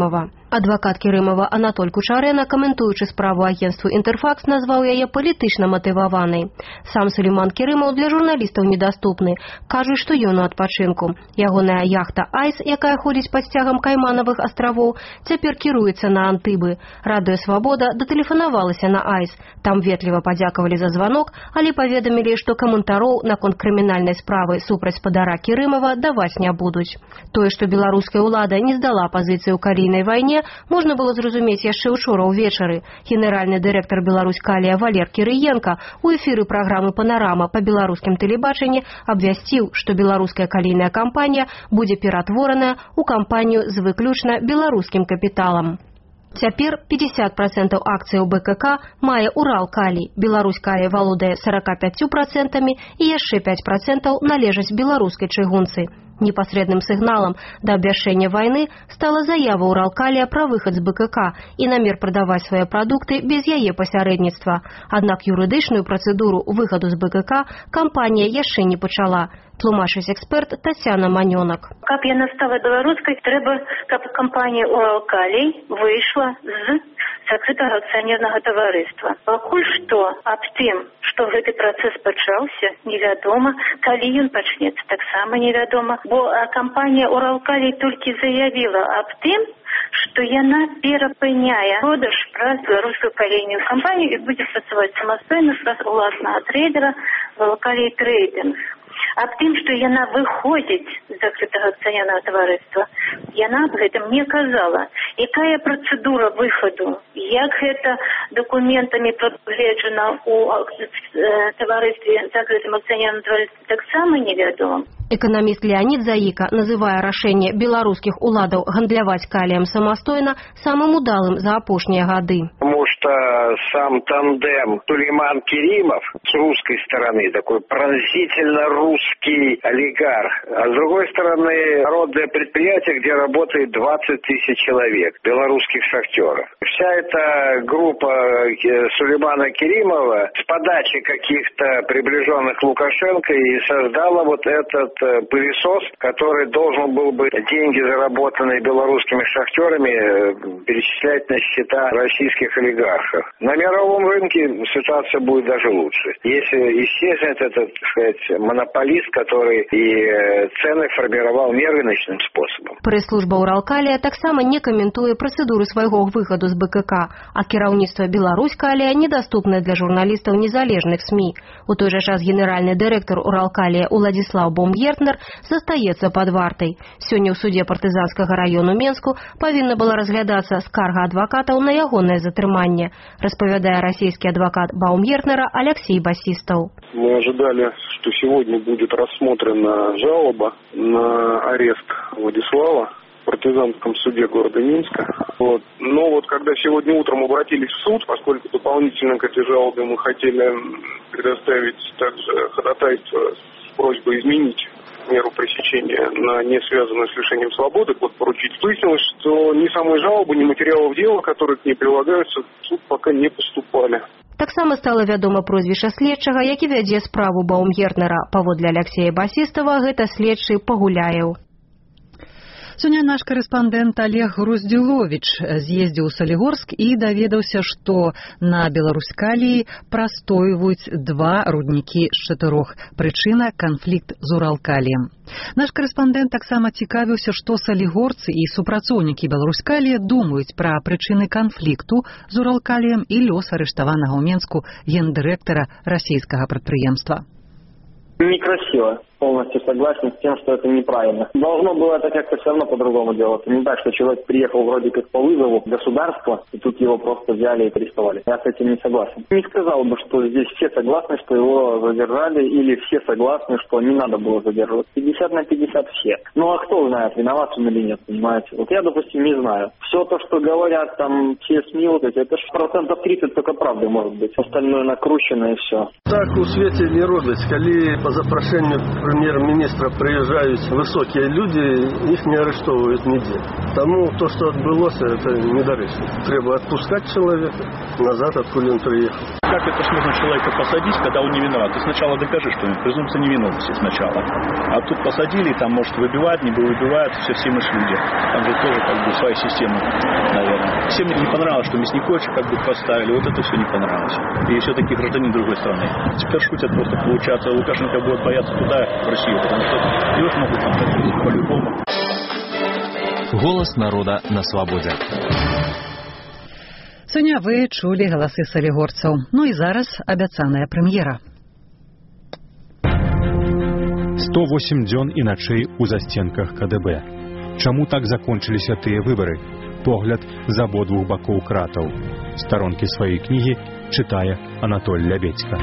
Адвакат Кірымова Анатоль Кучарэна, каментуючы справу агентству «Інтэрфакс», назваў яе палітычна матываванай. Сам Сулейман Керимов для журналістаў недаступны. Кажуць, што ён у адпачынку. Ягоная яхта «Айс», якая ходзіць пад сцягам Кайманавых астравоў, цяпер кіруецца на Антыбы. Радыё «Свабода» датэлефанавалася на «Айс». Там ветліва падзякавалі за званок, але паведамілі, што каментароў наконт крымінальнай справы супраць спадара Кірымова даваць не будуць. Тое, што беларуская ўлада не здала пазіцыю ў калійнай вайне, можна было зразумець яшчэ ўчора ўвечары. Генеральны дырэктар Беларусь-Калія Валер Кірыенка у эфіры праграмы «Панарама» па беларускім тэлебачанні абвясціў, што беларуская калійная кампанія будзе ператвораная ў кампанію з выключна беларускім капіталам. Цяпер 50% акцыяў БКК мае Урал-Калій. Беларусь-Калій валодае 45% і яшчэ 5% належаць беларускай чыгунцы. Непасрэдным сігналам да абвяшчэння вайны стала заява Урал-Калія пра выхад з БКК і намер прадаваць свае прадукты без яе пасярэдніцтва. Аднак юрыдычную працэдуру выхаду з БКК кампанія яшчэ не пачала. Тлумачыць эксперт Тацяна Манёнак. Каб яна стала беларускай, трэба, каб кампанія Урал-Калій выйшла з закрытага акцыянернага таварыства. Пакуль што аб тым, што гэты працэс пачаўся, невядома, калі ён пачнецца, таксама невядома, бо кампанія Урал-Калій толькі заявіла аб тым, што яна перапыняе продаж праз беларускую калійную кампанію і будзе працаваць самастойна праз уласнага трейдера Урал-Калій трейдинг. Аб тым, што яна выходзіць з закрытага акцыянернага таварыства, яна аб гэтым не казала. Якая працэдура выхаду, як гэта дакументамі прадугледжана ў таварыстве, закрытым акцыянерным таварыстве, таксама невядома. Эканаміст Леонид Заіка называе рашэнне беларускіх уладаў гандляваць каліем самастойна самым удалым за апошнія гады. Потому что сам тандем Сулейман Керимов с русской стороны такой пронзительно русский олигарх, а с другой стороны народное предприятие, где работает 20 тысяч человек, белорусских шахтеров. Вся эта группа Сулеймана Керимова с подачи каких-то приближенных Лукашенко и создала вот этот пылесос, который должен был бы деньги, заработанные белорусскими шахтерами, перечислять на счета российских олигархов. На мировом рынке ситуация будет даже лучше. Если исчезнет этот, так сказать, монополист, который и цены формировал нерыночным способом. Прэс-служба Урал-Калія таксама не каментуе працэдуры свайго выхаду з БКК, а кіраўніцтва Беларусь-Калія недаступнае для журналістаў незалежных СМІ. У той жа час генеральны дырэктар Урал-Калія Уладзіслаў Баумгертнер застаецца пад вартай. Сёння ў судзе партызанскага раёну Менску павінна была разглядацца скарга адвакатаў на ягонае затрыманне, распавядае расійскі адвакат Баумгертнера Алексей Басистов. Мы ожидали, что сегодня будет рассмотрена жалоба на арест Владислава в партизанском суде города Минска. Но вот когда сегодня утром обратились в суд, поскольку дополнительно к этой жалобе мы хотели предоставить также ходатайство с просьбой изменить меру пресечения на не связанную с лишением свободы, поручить. Выяснилось, что ни самой жалобы, ни материалов дела, которые к ней прилагаются, в суд пока не поступали. Таксама стала вядома прозвішча следчага, які вядзе справу Баумгертнера. Паводле Алексея Басистова, гэта следчы Пагуляеў. Сёння наш корэспандэнт Олег Груздзіловіч з'ездзіў у Салігорск і даведаўся, што на Беларусь-Каліі прастойваюць 2 руднікі з 4. Прычына – канфлікт з Урал-Каліем. Наш корэспандэнт таксама цікавіўся, што салігорцы і супрацоўнікі Беларусь-Калія думаюць пра прычыны канфлікту з Урал-Каліем і лёс арыштаванага ў Менску гендырэктара расійскага прадпрыемства. Некрасиво. Полностью согласен с тем, что это неправильно. Должно было это как-то все равно по-другому делаться. Не так, что человек приехал вроде как по вызову государства, и тут его просто взяли и арестовали. Я с этим не согласен. Не сказал бы, что здесь все согласны, что его задержали, или все согласны, что не надо было задерживать. 50 на 50 все. Ну а кто знает, виноват он или нет, понимаете? Вот я, допустим, не знаю. Все то, что говорят там все СМИ, вот эти, это ж 30% только правды может быть. Остальное накручено и все. Так у свете не робить, коли по запрошению прем'єр-міністра приїжджають високі люди, їх не арештовують ніде. Тому то, що відбулося, це недоречно. Треба відпускати чоловіка назад, откуда він приїхав. Как это ж можно человека посадить, когда он не виноват? Ты сначала докажи, что он презумпция невиновности сначала. А тут посадили, там, может, выбивают, не выбивают, все мы ж люди. Там же тоже, как бы, своя система, наверное. Всем не понравилось, что Мясниковича, как бы, поставили. Вот это все не понравилось. И все-таки гражданин другой страны. Теперь шутят просто, получается, Лукашенко будет бояться туда, в Россию, потому что его могут там ходить по-любому. Голос народа на свободе. Сёння вы чулі галасы салігорцаў. Ну і зараз абяцаная прэм'ера. 108 дзён і начэй у засценках КДБ. Чаму так закончыліся тыя выбары? Погляд з абодвух бакоў кратаў. Старонкі сваёй кнігі чытае Анатоль Лябедзька.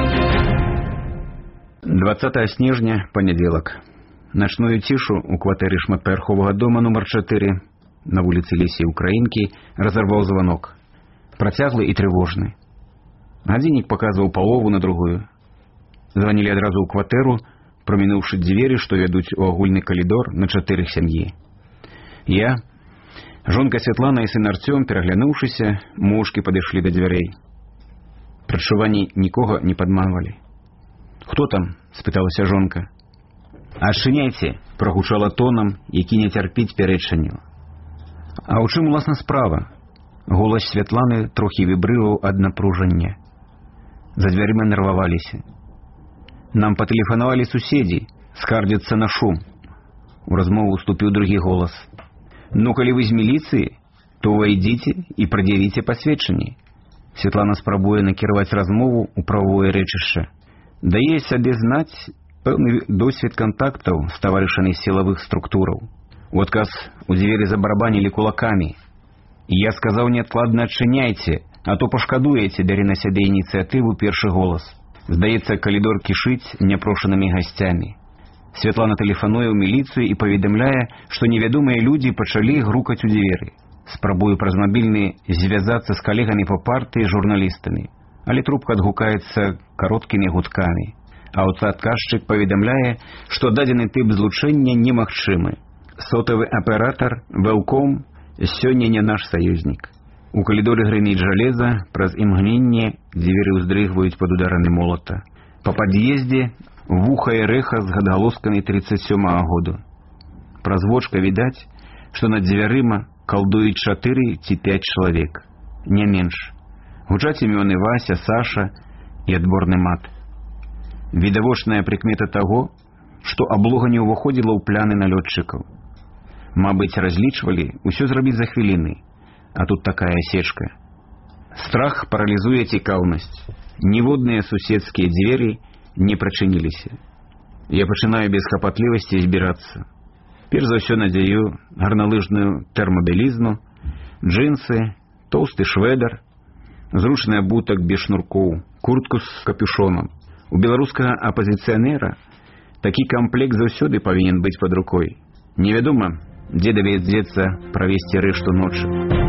20 снежня, панядзелак. Начную цішу у кватэры шматпавярховага дома нумар 4 на вуліцы Лесі Украінкі разарваў званок. Працяглы і трывожны. Гадзіннік паказваў палову на другую. Званілі адразу ў кватэру, прамінуўшы дзверы, што вядуць у агульны калідор на 4 сям'і. Я, жонка Святлана і сын Арцём, пераглянуўшыся, моўчкі падышлі да дзвярэй. Прадчуванні нікога не падманвалі. «Хто там?» – спыталася жонка. «Адчыняйце!» – прагучала тонам, які не цярпіць пярэчанню. «А ў чым уласна справа?» Голас Святланы трохі вібрываў ад напружання. За дзвярыма нерваваліся. «Нам патэлефанавалі суседзі, скардзяцца на шум». У размову уступіў другі голас. «Ну, калі вы з міліцыі, то увайдзіце і прад'явіце пасведчанні». Святлана спрабуе накіраваць размову ў правовое рэчышча. Дае сабе знаць пэўны досвед кантактаў з таварышамі сілавых структураў. У адказ у дзверы забарабанілі кулакамі. «Я сказаў неадкладна адчыняйце, а то пашкадуеце», бярэ на сябе ініцыятыву першы голас. Здаецца, калідор кішыць няпрошанымі гасцямі. Святлана тэлефануе ў міліцыю і паведамляе, што невядомыя людзі пачалі грукаць у дзверы. Спрабую праз мабільны звязацца з калегамі па партыі, журналістамі. Але трубка адгукаецца кароткімі гудкамі. Аўтаадказчык паведамляе, што дадзены тып злучэння немагчымы. Сотавы аператар «Велком» сёння не наш саюзнік. У калідоры грыміць жалеза, праз імгненне дзверы ўздрыгваюць пад ударамі молата. Па пад'ездзе вухае рэха з гадгалоскамі 37-го году. Праз вочка відаць, што над дзвярыма калдуюць 4 ці 5 чалавек. Не менш. Гучаць імёны Вася, Саша і адборны мат. Відавочная прыкмета таго, што аблога не ўваходзіла ў пляны налётчыкаў. Мабыць, разлічвалі ўсё зрабіць за хвіліны, а тут такая асечка. Страх паралізуе цікаўнасць. Ніводныя суседскія дзверы не прачыніліся. Я пачынаю без хапатлівасці збірацца. Перш за ўсё надзею гарналыжную тэрмабілізну, джинсы, тоўсты шведар, зручны абутак без шнуркоў, куртку з капюшонам. У беларускага апазіцыянера такі камплект заўсёды павінен быць пад рукой. Невядома, дзе давядзецца правесці рэшту ночы.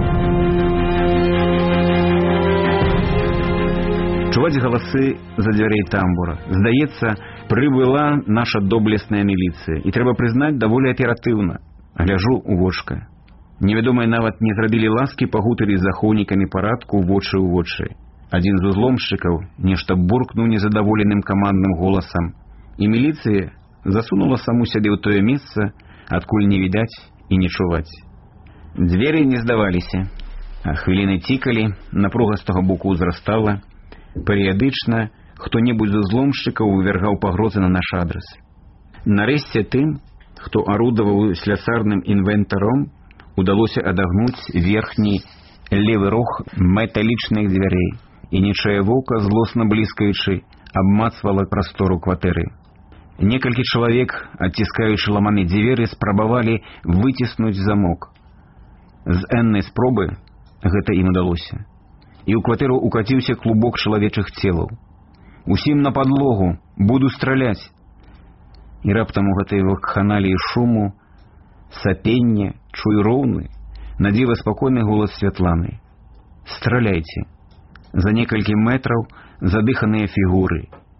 Чуваць галасы за дзвярэй тамбура. Здаецца, прыбыла наша доблесная міліцыя. І трэба прызнаць, даволі аператыўна. Гляжу у вочка. Невядомыя нават не зрабілі ласкі пагутарыць з ахоўнікамі парадку вочы ў вочы. Адзін з узломшчыкаў нешта буркнуў незадаволеным камандным голасам. І міліцыя засунула саму сябе ў тое месца, адкуль не відаць і не чуваць. Дзверы не здаваліся, а хвіліны цікалі, напруга з таго боку ўзрастала. Перыядычна хто-небудзь з узломшчыкаў вывяргаў пагрозы на наш адрас. Нарэшце тым, хто арудаваў слясарным інвентаром, удалося адагнуць верхні левы рог металічных дзвярэй, і нечае вока, злосна бліскаючы, абмацвала прастору кватэры. Некалькі чалавек, адціскаючы ламаны дзверы, спрабавалі выціснуць замок. З эннай спробы гэта ім удалося. І ў кватэру укаціўся клубок чалавечых целаў. «Усім на падлогу! Буду страляць!» І раптам у гэтай вакханаліі шуму, сапення, чую роўны, надзіва спакойны голас Святланы. «Страляйце!» За некалькі метраў задыханыя фігуры.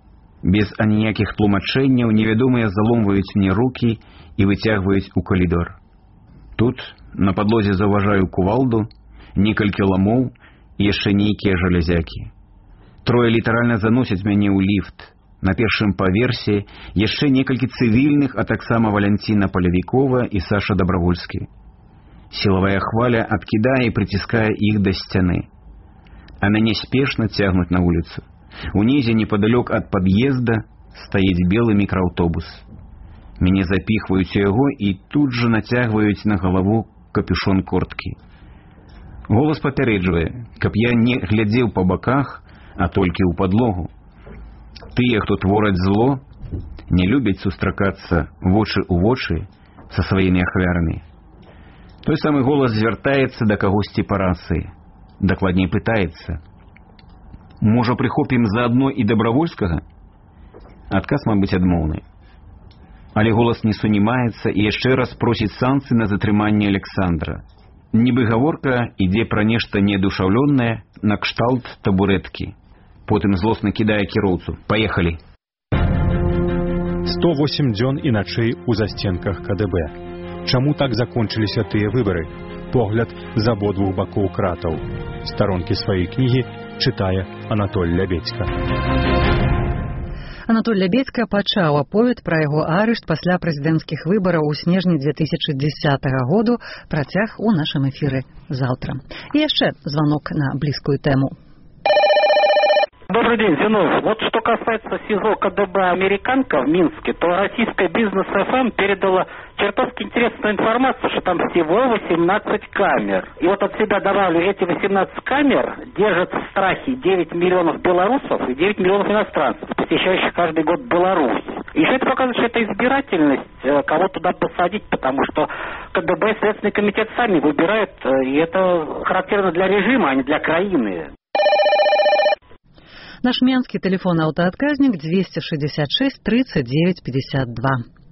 Без аніякіх тлумачэнняў невядомыя заломваюць мне рукі і выцягваюць у калідор. Тут на падлозе заўважаю кувалду, некалькі ламоў і яшчэ нейкія жалезякі. Трое літаральна заносяць мяне ў ліфт. На першым паверсе яшчэ некалькі цывільных, а таксама Валянціна Палявікова і Саша Дабравольскі. Сілавая хваля адкідае і прыціскае іх да сцяны. А мяне спешна цягнуць на вуліцу. Унізе непадалёк ад пад'езда стаіць белы мікрааўтобус. Мяне запіхваюць у яго і тут жа нацягваюць на галаву капюшон курткі. Голас папярэджвае, каб я не глядзеў па баках, а толькі ў падлогу. Тыя, хто твораць зло, не любяць сустракацца вочы ў вочы са сваімі ахвярамі. Той самы голас звяртаецца да кагосьці па рацыі. Дакладней пытаецца: можа, прыхопім заадно і Дабравольскага? Адказ, мабыць, адмоўны. Але голас не сунімаецца і яшчэ раз просіць санкцыі на затрыманне Александра. Нібы гаворка ідзе пра нешта неадушаўлёнае накшталт табурэткі. Потым злосна кідае кіроўцу: паехалі. 108 дзён і начэй у застенках КДБ. Чаму так закончыліся тыя выбары? Погляд з абодвух бакоў кратаў. Старонкі сваёй кнігі чытае Анатоль Лябедзька. Анатоль Лябедзька пачаў аповед пра яго арышт пасля прэзідэнцкіх выбараў у снежні 2010 году. Працяг у нашым эфіры заўтра. И яшчэ звонок на близкую тему. Добрый день, Зинов. Вот что касается СИЗО КДБ «Американка» в Минске, то российская бизнес-ФМ передала чертовски интересную информацию, что там всего 18 камер. И вот от себя добавлю, эти 18 камер держат в страхе 9 миллионов белорусов и 9 миллионов иностранцев, посещающих каждый год Беларусь. И еще это показывает, что это избирательность, кого туда посадить, потому что КДБ и Следственный комитет сами выбирают, и это характерно для режима, а не для краины. Наш менскі телефон-аўтаадказнік 266 39 52.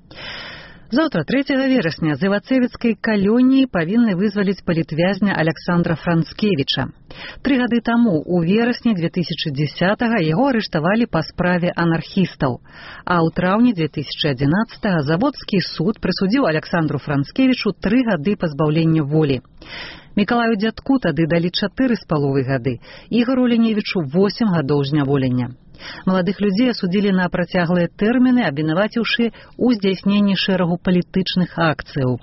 Заўтра, 3 верасня, з Івацевіцкай калоніі павінны вызваліць палітвязня Александра Францкевіча. 3 гады таму, у верасні 2010-го, яго арыштавалі па справе анархістаў, а ў траўні 2011-го Заводскі суд прысудзіў Александру Францкевічу 3 гады пазбаўлення волі. Мікалаю Дзядку тады далі 4,5 гады, Ігору Леневічу 8 гадоў зняволення. Маладых людзей асудзілі на працяглыя тэрміны, абвінаваціўшы ў здзяйсненні шэрагу палітычных акцыяў,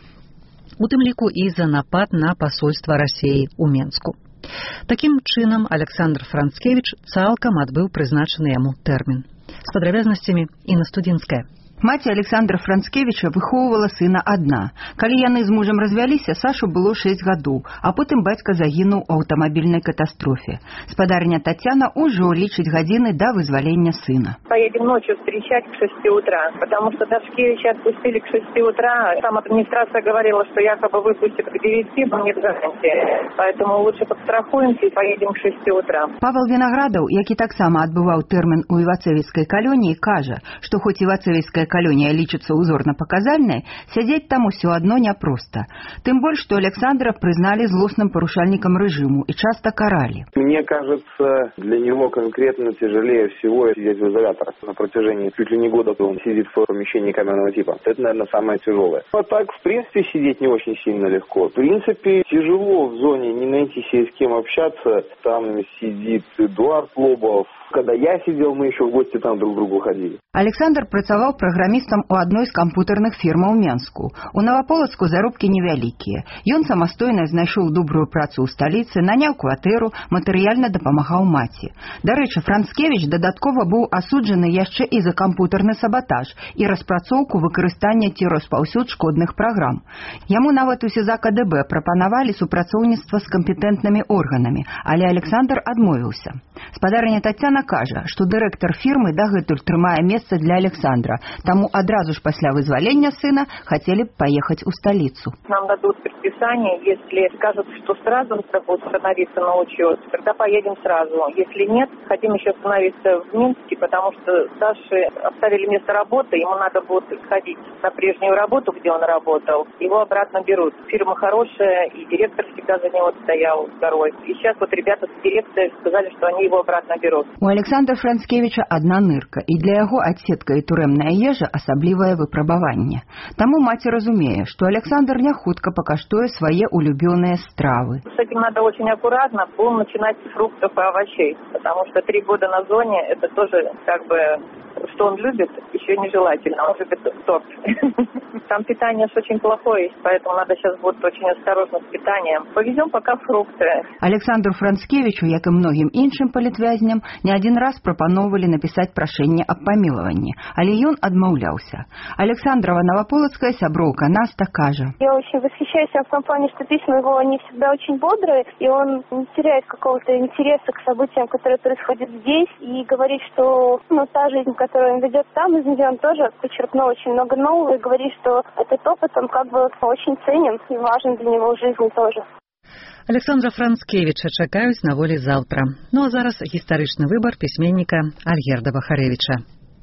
у тым ліку і за напад на пасольства Расіі ў Менску. Такім чынам Александр Францкевіч цалкам адбыў прызначаны яму тэрмін. З падрабязнасцямі Інна Студзінская. Маці Александра Францкевіча выхоўвала сына адна. Калі яны з мужам развяліся, Сашу было 6 гадоў, а потым бацька загінуў у аўтамабільнай катастрофе. Спадарня Татьяна ўжо лічыць гадзіны да вызвалення сына. Поедем ночью встречать к 6 утра, потому что Дашкевича отпустили к 6 утра. Там администрация говорила, что якобы выпустят к 9, но нет гарантии. Поэтому лучше подстрахуемся и поедем к 6 утра. Павел Виноградов, які таксама адбываў тэрмін у Івацевіцкай калоніі, кажа, што хоць Івацевіцкая калонія лічыцца узорна-паказальнай, сядзець там усё адно няпроста. Тым больш, што Александра прызналі злосным парушальнікам рэжыму і часта каралі. Мне кажется, для него конкретно тяжелее всего сидеть в изоляторах. На протяжении чуть ли не года он сидит в помещении камерного типа. Это, наверное, самое тяжелое. А так, в принципе, сидеть не очень сильно легко. В принципе, тяжело в зоне не найти себе с кем общаться. Там сидит Эдуард Лобов. Когда я сидел, мы еще в гости там друг к другу ходили. Александр працаваў праграмістам у адной з кампутарных фірмаў Менску. У Новополацку заробкі невялікія. Ён самастойна знайшоў добрую працу ў сталіцы, наняў кватэру, матэрыяльна дапамагаў маці. Дарэчы, Францкевіч дадаткова быў асуджаны яшчэ і за кампутарны сабатаж і распрацоўку выкарыстання ці распаўсюд шкодных праграм. Яму нават у СІЗА КДБ прапанавалі супрацоўніцтва з кампетэнтнымі органамі, але Александр адмовіўся. Спадарня Татьяна кажа, што дырэктар фірмы дагэтуль трымае месца для Александра, Таму адразу ж пасля вызвалення сына хотели поехать у столицу. Нам дадут предписание, если скажут, что сразу надо будет становиться на учет, тогда поедем сразу. Если нет, хотим еще становиться в Минске, потому что Саше оставили место работы, ему надо будет ходить на прежнюю работу, где он работал, его обратно берут. Фирма хорошая, и директор всегда за него стоял второй. И сейчас вот ребята с дирекции сказали, что они его обратно берут. У Александра Францкевича одна нырка, і для яго адсетка і турэмная ежа асаблівае выпрабаванне. Таму маці разумее, што Александр не хутка пакаштуе свае улюбёныя стравы. С этим надо очень аккуратно. Будем начинать с фруктов и овощей, потому что 3 года на зоне – это тоже как бы, что он любит, еще нежелательно. Он любит торт. Там питание очень плохое, поэтому надо сейчас будет очень осторожно с питанием. Повезем пока фрукты. Александру Францкевичу, як і многім іншым палітвязням, не один раз прапаноўвалі напісаць прашэнне аб памілаванні, але ён адмаўляўся. Александрова Новополоцкая сяброўка Наста кажа: Я очень восхищаюсь в компании, что письма его, они всегда очень бодрые, и он не теряет какого-то интереса к событиям, которые происходят здесь, и говорит, что та жизнь, которую он ведет там, из нее он тоже почерпнул очень много нового, и говорит, что этот опыт он как бы очень ценен и важен для него в жизни тоже. Александра Францкевича чакаюць на волі заўтра. Ну а зараз гістарычны выбар пісьменніка Альгерда Бахарэвіча.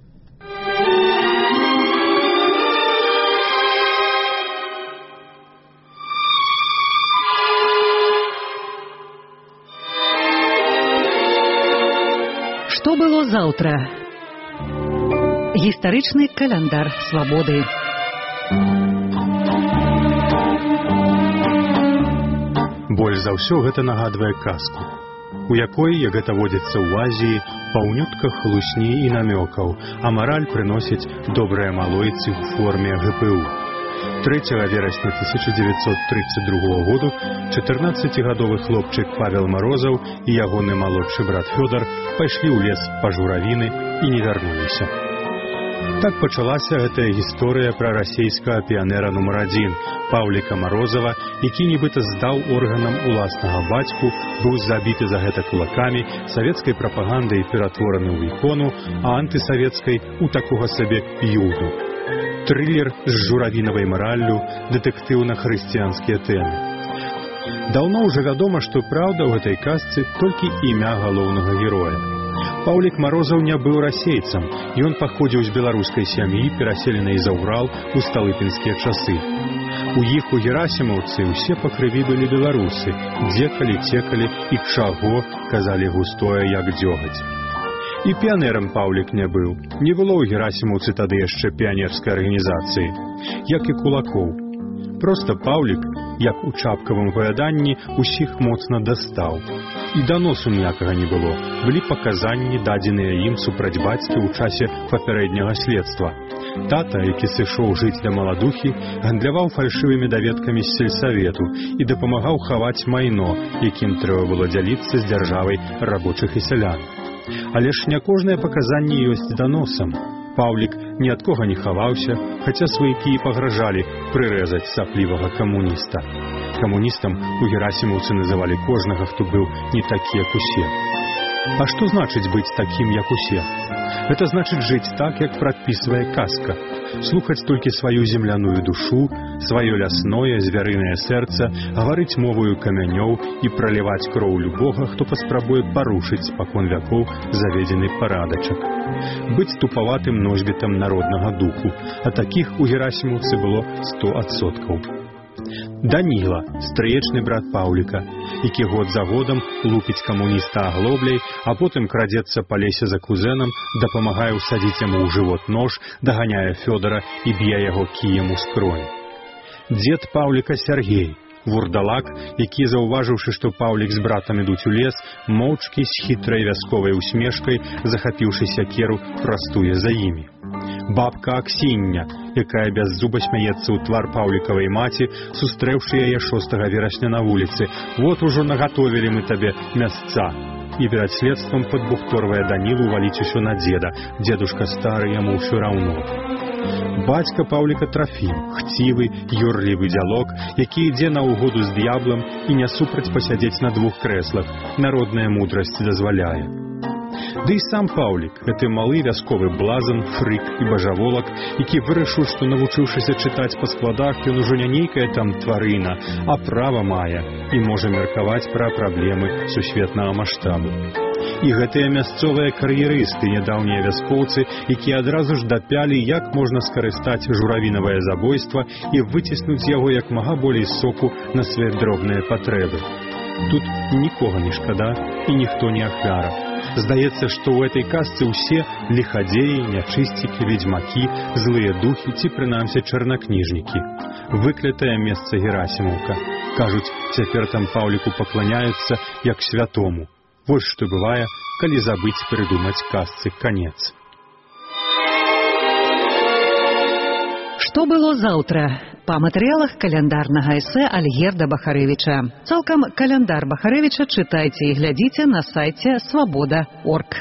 Што было заўтра? Гістарычны каляндар свабоды. Больш за ўсё гэта нагадвае казку, у якой, як гэта водзіцца ў Азіі, паўнютка хлусні і намёкаў, а мараль прыносіць добрыя малойцы ў форме ГПУ. 3 верасня 1932 году 14-гадовы хлопчык Павел Морозаў і ягоны малодшы брат Фёдор пайшлі ў лес па журавіны і не вярнуліся. Так пачалася гэтая гісторыя пра расійскага піянера нумар 1 Паўліка Морозава, які нібыта здаў органам уласнага бацьку, быў забіты за гэта кулакамі, савецкай прапагандай ператвораны ў ікону, а антысавецкай у такога сабе юду. Трылер з журавінавай мараллю, дэтэктыўна-хрысціянскія тэмы. Даўно ўжо вядома, што праўда ў гэтай казцы толькі імя галоўнага героя. Паўлік Морозаў не быў расейцам, ён паходзіў з беларускай сям'і, пераселенай за Урал у сталыпінскія часы. У іх у герасімаўцы ўсе па крыві былі беларусы, дзекалі, цекалі і чаго, казалі густое, як дзёгаць. І піянерам Паўлік не быў. Не было ў герасімаўцы тады яшчэ піянерскай арганізацыі, як і кулакоў. Проста Паўлік, як у чапкавым апавяданні, усіх моцна дастаў. І даносу ніякага не было. Былі паказанні, дадзеныя ім супраць бацькі ў часе папярэдняга следства. Тата, які сышоў жыць да маладухі, гандляваў фальшывымі даведкамі з сельсавету і дапамагаў хаваць майно, якім трэба было дзяліцца з дзяржавай рабочых і сялян. Але ж не кожнае паказанне ёсць даносам. Паўлік ні ад кога не хаваўся, хаця сваякі і пагражалі прырэзаць саплівага камуніста. Камуністам у герасімаўцы называлі кожнага, хто быў не такі, як усе. А што значыць быць такім, як усе? Гэта значыць жыць так, як прадпісвае казка, слухаць толькі сваю земляную душу, сваё лясное, звярынае сэрца, гаварыць моваю камянёў і праліваць кроў любога, хто паспрабуе парушыць спакон вякоў заведзены парадачак. Быць тупаватым носьбітам народнага духу, а такіх у герасімаўцы было 100%. Даніла, стрыечны брат Паўліка, які год за годам лупіць камуніста аглобляй, а потым крадзецца па лесе за кузэнам, дапамагае ўсадзіць яму ў жывот нож, даганяе Фёдора і б'е яго кіем у скронь. Дзед Паўліка Сяргей, вурдалак, які, заўважыўшы, што Паўлік з братам ідуць у лес, моўчкі з хітрай вясковай усмешкай, захапіўшы сякеру, прастуе за імі. Бабка Аксіння, якая без зуба смяецца ў твар Паўлікавай маці, сустрэўшы яе 6 верасня на вуліцы. Вот ужо нагатовілі мы табе мясца. І перад следствам падбухторвае Данілу валіць усё на дзеда. Дзедушка стары, яму ўсё раўно. Бацька Паўліка Трафім, хцівы, юрлівы дзялок, які ідзе на угоду з д'яблам і не супраць пасядзець на 2 крэслах. Народная мудрасць дазваляе. Ды і сам Паўлік, гэты малы вясковы блазан, фрык і бажаволак, які вырашыў, што навучыўшыся чытаць па складах, ён ужо не нейкая там тварына, а права мае і можа меркаваць пра праблемы сусветнага маштабу. І гэтыя мясцовыя кар'ерысты, нядаўнія вяскоўцы, якія адразу ж дапялі, як можна скарыстаць журавінавае забойства і выціснуць яго як мага болей соку на свае дробныя патрэбы. Тут нікога не шкада і ніхто не ахвяра. Здаецца, што ў этой казцы ўсе лихадзеі, нячысцікі, ведзьмакі, злыя духі ці прынамсі чарнакніжнікі. Выклятае месца Герасімаўка. Кажуць, цяпер там Паўліку пакланяюцца як святому. Вось што бывае, калі забыць прыдумаць казцы канец. Што было заўтра? Па матэрыялах каляндарнага эсэ Альгерда Бахарэвіча. Цалкам каляндар Бахарэвіча чытайце і глядзіце на сайце свабода.орг.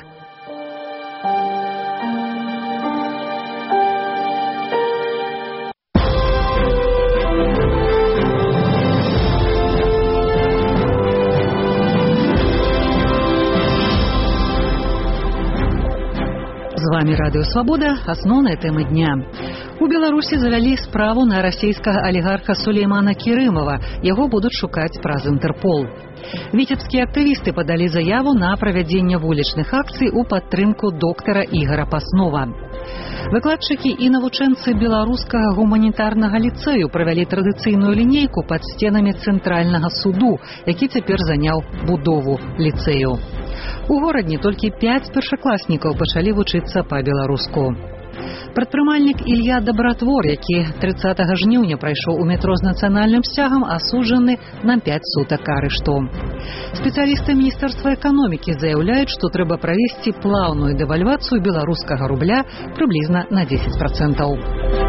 З вами Радыё Свабода, асноўныя тэмы дня. У Беларусі завялі справу на расійскага алігарха Сулеймана Кірымова. Яго будуць шукаць праз Інтэрпол. Віцебскія актывісты падалі заяву на правядзенне вулічных акцый у падтрымку доктара Ігара Паснова. Выкладчыкі і навучэнцы беларускага гуманітарнага ліцэю правялі традыцыйную лінейку пад сценамі цэнтральнага суду, які цяпер заняў будову ліцэю. У горадні толькі 5 першакласнікаў пачалі вучыцца па-беларуску. Прадпрымальнік Ілья Дабратвор, які 30 жніўня прайшоў у метро з нацыянальным сцягам, асуджаны на 5 сутак арышту. Спецыялісты Міністэрства эканомікі заяўляюць, што трэба правесці плаўную дэвальвацыю беларускага рубля прыблізна на 10%.